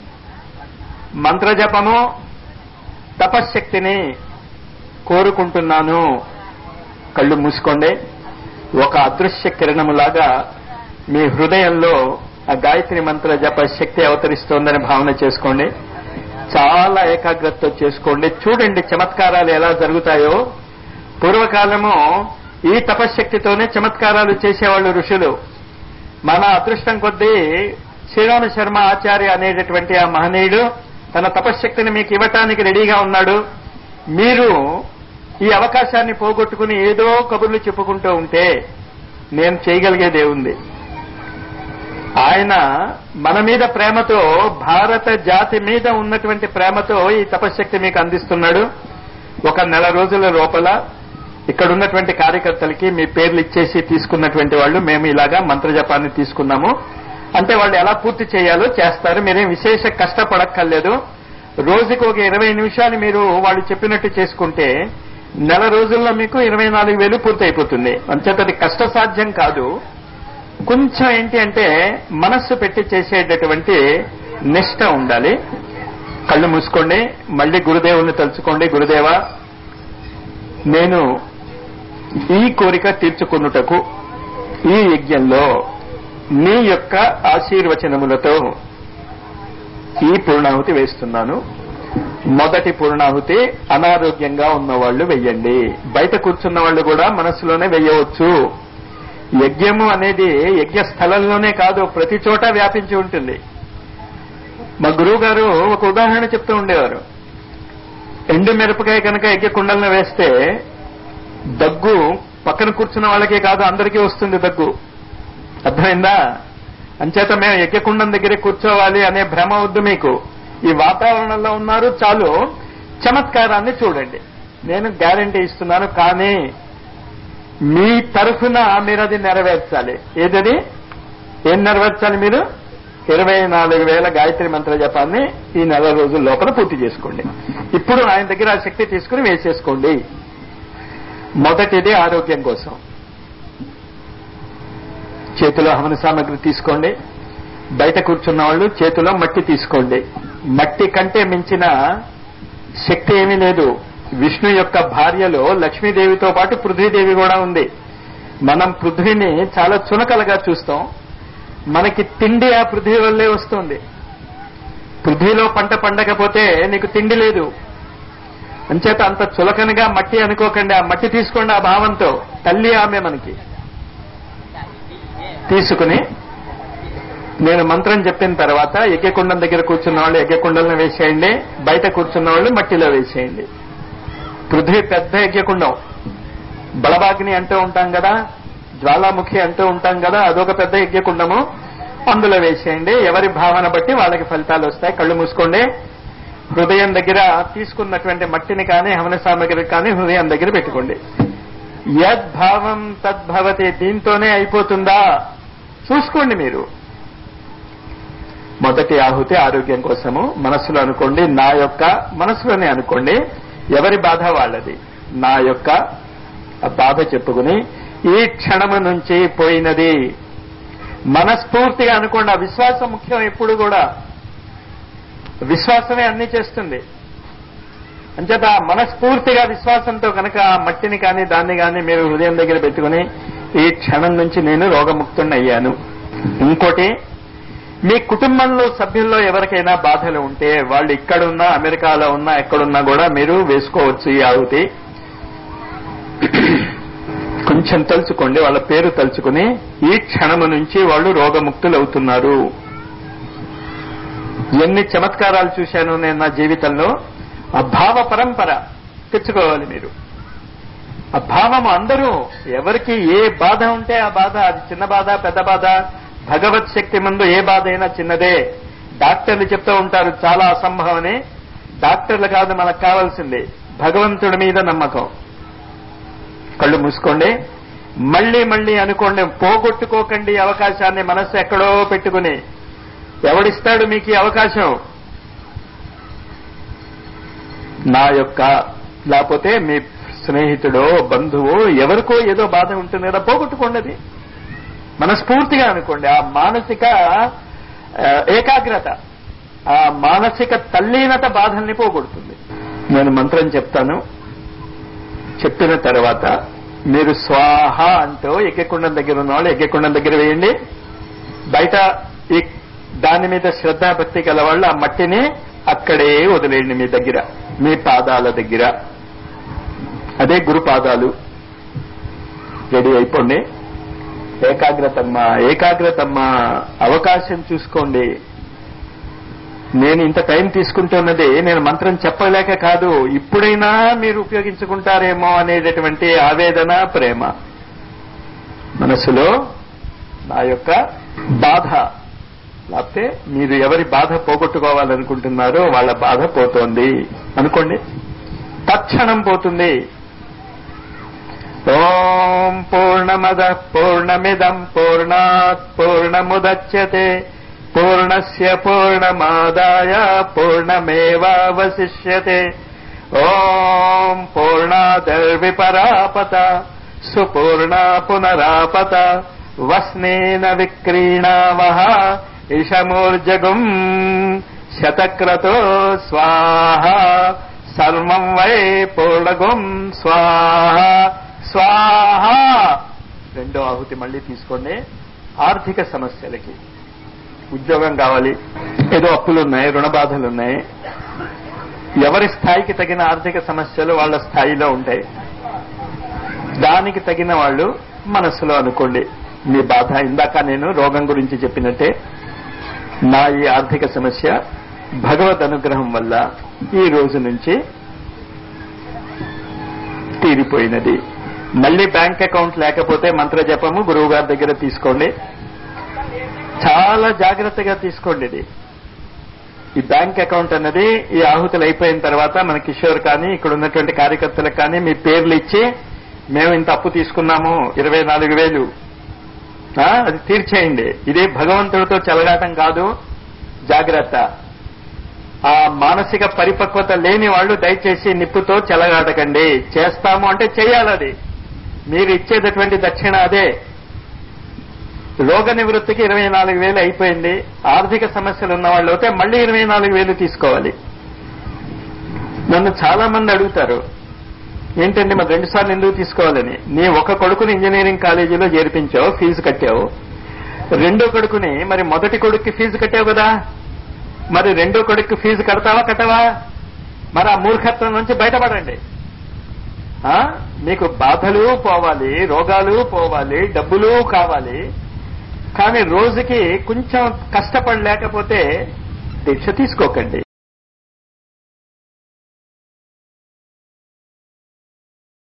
మంత్రజపము, తపశ్శక్తిని కోరుకుంటున్నాను. కళ్ళు మూసుకోండి. ఒక అదృశ్య కిరణములాగా మీ హృదయంలో ఆ గాయత్రి మంత్ర జప శక్తి అవతరిస్తోందని భావన చేసుకోండి. చాలా ఏకాగ్రతతో చేసుకోండి. చూడండి చమత్కారాలు ఎలా జరుగుతాయో. పూర్వకాలము ఈ తపశ్శక్తితోనే చమత్కారాలు చేసేవాళ్ళు ఋషులు. మన అదృష్టం కొద్దీ శ్రీరామ శర్మ ఆచార్య అనేటటువంటి ఆ మహనీయుడు తన తపశ్శక్తిని మీకు ఇవ్వటానికి రెడీగా ఉన్నాడు. మీరు ఈ అవకాశాన్ని పోగొట్టుకుని ఏదో కబుర్లు చెప్పుకుంటూ ఉంటే నేను చేయగలిగేదే ఉంది. ఆయన మన మీద ప్రేమతో, భారత జాతి మీద ఉన్నటువంటి ప్రేమతో ఈ తపశ్శక్తి మీకు అందిస్తున్నాడు. ఒక నెల రోజుల లోపల ఇక్కడ ఉన్నటువంటి కార్యకర్తలకి మీ పేర్లు ఇచ్చేసి తీసుకున్నటువంటి వాళ్ళు మేము ఇలాగా మంత్రజపాన్ని తీసుకున్నాము అంటే వాళ్ళు ఎలా పూర్తి చేయాలో చేస్తారు. మీరేం విశేష కష్టపడక్కర్లేదు. రోజుకి ఒక ఇరవై నిమిషాలు మీరు వాళ్ళు చెప్పినట్టు చేసుకుంటే నెల రోజుల్లో మీకు ఇరవై నాలుగు వేలు పూర్తి అయిపోతుంది. అంచేత అది కష్టసాధ్యం కాదు. కొంచెం ఏంటి అంటే మనస్సు పెట్టి చేసేటటువంటి నిష్ట ఉండాలి. కళ్ళు మూసుకోండి. మళ్ళీ గురుదేవుని తలుచుకోండి. గురుదేవా, నేను ఈ కోరిక తీర్చుకున్నటకు ఈ యజ్ఞంలో నీ యొక్క ఆశీర్వచనములతో ఈ పూర్ణాహుతి వేస్తున్నాను. మొదటి పూర్ణాహుతి అనారోగ్యంగా ఉన్నవాళ్లు వెయ్యండి. బయట కూర్చున్న వాళ్ళు కూడా మనసులోనే వెయ్యవచ్చు. యజ్ఞము అనేది యజ్ఞ స్థలంలోనే కాదు, ప్రతి చోట వ్యాపించి ఉంటుంది. మా గురువు గారు ఒక ఉదాహరణ చెప్తూ ఉండేవారు. ఎండు మిరపకాయ కనుక యజ్ఞ కుండలను వేస్తే దగ్గు పక్కన కూర్చున్న వాళ్ళకే కాదు అందరికీ వస్తుంది దగ్గు. అర్థమైందా? అంచేత మేము యజ్ఞకుండం దగ్గరే కూర్చోవాలి అనే భ్రమ వద్దు మీకు. ఈ వాతావరణంలో ఉన్నారు చాలు. చమత్కారాన్ని చూడండి. నేను గ్యారంటీ ఇస్తున్నాను. కానీ మీ తరఫున మీరు అది నెరవేర్చాలి. ఏదది? ఏం నెరవేర్చాలి? మీరు ఇరవై నాలుగు వేల గాయత్రి మంత్ర జపాన్ని ఈ నెల రోజుల లోపల పూర్తి చేసుకోండి. ఇప్పుడు ఆయన దగ్గర ఆ శక్తి తీసుకుని వేసేసుకోండి. మొదటిది ఆరోగ్యం కోసం. చేతిలో హవన సామగ్రి తీసుకోండి. బయట కూర్చున్న వాళ్ళు చేతిలో మట్టి తీసుకోండి. మట్టి కంటే మించిన శక్తి ఏమీ లేదు. విష్ణు యొక్క భార్యలో లక్ష్మీదేవితో పాటు పృథ్వీదేవి కూడా ఉంది. మనం పృథ్వీని చాలా చునకలుగా చూస్తాం. మనకి తిండి ఆ పృథ్వీ వల్లే వస్తుంది. పృథ్వీలో పంట పండకపోతే నీకు తిండి లేదు. అంచేత అంత చులకనగా మట్టి అనుకోకండి. ఆ మట్టి తీసుకోండి ఆ భావంతో. తల్లి ఆమె మనకి. తీసుకుని నేను మంత్రం చెప్పిన తర్వాత యజ్ఞకుండం దగ్గర కూర్చున్న వాళ్ళు యజ్ఞకుండంలో వేసేయండి. బయట కూర్చున్న వాళ్ళు మట్టిలో వేసేయండి. పృథ్వీ పెద్ద యజ్ఞకుండం. బలబాగ్ని అంటూ ఉంటాం కదా, జ్వాలాముఖి అంటూ ఉంటాం కదా, అదొక పెద్ద యజ్ఞకుండము. అందులో వేసేయండి. ఎవరి భావన బట్టి వాళ్ళకి ఫలితాలు వస్తాయి. కళ్ళు మూసుకోండి. హృదయం దగ్గర తీసుకున్నటువంటి మట్టిని కానీ హవన సామగ్రి కానీ హృదయం దగ్గర పెట్టుకోండి. యద్భావం తద్భవతి. దీంతోనే అయిపోతుందా చూసుకోండి మీరు. మొదటి ఆహుతి ఆరోగ్యం కోసము. మనస్సులో అనుకోండి. నా యొక్క మనస్సులోనే అనుకోండి. ఎవరి బాధ వాళ్ళది. నా యొక్క బాధ చెప్పుకుని ఈ క్షణము నుంచి పోయినది మనస్ఫూర్తిగా అనుకోండి. ఆ విశ్వాసం ముఖ్యం. ఎప్పుడు కూడా విశ్వాసమే అన్ని చేస్తుంది. అంచేత మనస్ఫూర్తిగా విశ్వాసంతో కనుక ఆ మట్టిని కానీ దాన్ని కానీ మీరు హృదయం దగ్గర పెట్టుకుని ఈ క్షణం నుంచి నేను రోగముక్తుడిని అయ్యాను. ఇంకోటి, మీ కుటుంబంలో సభ్యుల్లో ఎవరికైనా బాధలు ఉంటే వాళ్ళు ఇక్కడున్నా అమెరికాలో ఉన్నా ఎక్కడున్నా కూడా మీరు వేసుకోవచ్చు ఈ ఆహుతి. కొంచెం తలుచుకోండి. వాళ్ళ పేరు తలుచుకుని ఈ క్షణము నుంచి వాళ్ళు రోగముక్తులు అవుతున్నారు. ఎన్ని చమత్కారాలు చూశాను నేను నా జీవితంలో. ఆ భావ పరంపర తెచ్చుకోవాలి మీరు. ఆ భావం అందరూ ఎవరికి ఏ బాధ ఉంటే ఆ బాధ, అది చిన్న బాధ పెద్ద బాధ, భగవత్ శక్తి ముందు ఏ బాధ అయినా చిన్నదే. డాక్టర్లు చెప్తూ ఉంటారు చాలా అసంభవమని. డాక్టర్లు కాదు మనకు కావాల్సింది భగవంతుడి మీద నమ్మకం. కళ్ళు మూసుకోండి, మళ్లీ మళ్లీ అనుకోండి, పోగొట్టుకోకండి అవకాశాన్ని. మనస్సు ఎక్కడో పెట్టుకుని ఎవడిస్తాడు మీకు ఈ అవకాశం? నా యొక్క, లేకపోతే మీ స్నేహితుడో బంధువో ఎవరికో ఏదో బాధ ఉంటుంది కదా, పోగొట్టుకోండి. అది మనస్ఫూర్తిగా అనుకోండి. ఆ మానసిక ఏకాగ్రత, ఆ మానసిక తల్లీనత బాధల్ని పోగొడుతుంది. నేను మంత్రం చెప్తాను, చెప్పిన తర్వాత మీరు స్వాహ అంటూ యజ్ఞకుండం దగ్గర ఉన్న వాళ్ళు యజ్ఞకుండం దగ్గర వేయండి. బయట ఈ దాని మీద శ్రద్ధాభక్తి గల వాళ్ళు ఆ మట్టిని అక్కడే వదిలేయండి, మీ దగ్గర, మీ పాదాల దగ్గర. అదే గురు పాదాలు. రెడీ అయిపోండి. ఏకాగ్రతమ్మా, ఏకాగ్రతమ్మా, అవకాశం చూసుకోండి. నేను ఇంత టైం తీసుకుంటున్నది నేను మంత్రం చెప్పలేక కాదు, ఇప్పుడైనా మీరు ఉపయోగించుకుంటారేమో అనేటటువంటి ఆవేదన, ప్రేమ మనసులో. నా యొక్క బాధ, లేకపోతే మీరు ఎవరి బాధ పోగొట్టుకోవాలనుకుంటున్నారో వాళ్ళ బాధ పోతోంది అనుకోండి, తక్షణం పోతుంది. ఓం పూర్ణమద పూర్ణమిదం పూర్ణాత్ పూర్ణముదచ్యతే పూర్ణస్య పూర్ణమాదాయ పూర్ణమేవావశిష్యతే. ఓం పూర్ణాదర్విపరాపత సుపూర్ణా పునరాపత వస్నేన విక్రీణావహ ఇషమూర్జగుం శతక్రతో స్వాహ సర్వం వై పూర్ణగుం స్వాహ స్వాహ. రెండో ఆహుతి మళ్లీ తీసుకోండి. ఆర్థిక సమస్యలకి, ఉద్యోగం కావాలి, ఏదో అప్పులున్నాయి, రుణ బాధలున్నాయి, ఎవరి స్థాయికి తగిన ఆర్థిక సమస్యలు వాళ్ళ స్థాయిలో ఉంటాయి. దానికి తగిన వాళ్ళు మనసులో అనుకోండి మీ బాధ. ఇందాక నేను రోగం గురించి చెప్పినట్టే, నా ఈ ఆర్థిక సమస్య భగవద్ అనుగ్రహం వల్ల ఈ రోజు నుంచి తీరిపోయినది. మళ్లీ బ్యాంక్ అకౌంట్ లేకపోతే మంత్ర జపము గురువు గారి దగ్గర తీసుకోండి. చాలా జాగ్రత్తగా తీసుకోండి. ఇది ఈ బ్యాంక్ అకౌంట్ అన్నది ఈ ఆహుతులు అయిపోయిన తర్వాత మన కిషోర్ కానీ ఇక్కడ ఉన్నటువంటి కార్యకర్తలకు కానీ మీ పేర్లు ఇచ్చి, మేము ఇంత అప్పు తీసుకున్నాము ఇరవై నాలుగు వేలు అది తీర్చేయండి. ఇదే భగవంతుడితో చెలగాటం కాదు, జాగ్రత్త. ఆ మానసిక పరిపక్వత లేని వాళ్ళు దయచేసి నిప్పుతో చెలగాటకండి. చేస్తాము అంటే చేయాలి, అది మీరు ఇచ్చేటటువంటి దక్షిణ అదే. రోగ నివృత్తికి ఇరవై నాలుగు వేలు అయిపోయింది, ఆర్థిక సమస్యలు ఉన్న వాళ్ళు అయితే మళ్లీ ఇరవై నాలుగు వేలు తీసుకోవాలి. నన్ను చాలా మంది అడుగుతారు, ఏంటండి మరి రెండు సార్లు ఎందుకు తీసుకోవాలని. నీ ఒక కొడుకుని ఇంజనీరింగ్ కాలేజీలో చేర్పించావు, ఫీజు కట్టావు. రెండో కొడుకుని, మరి మొదటి కొడుక్కి ఫీజు కట్టావు కదా, మరి రెండో కొడుక్కి ఫీజు కడతావా కట్టవా? మరి ఆ మూర్ఖత్వం నుంచి బయటపడండి. మీకు బాధలు పోవాలి, రోగాలు పోవాలి, డబ్బులు కావాలి. కానీ రోజుకి కొంచెం కష్టపడలేకపోతే దీక్ష తీసుకోకండి.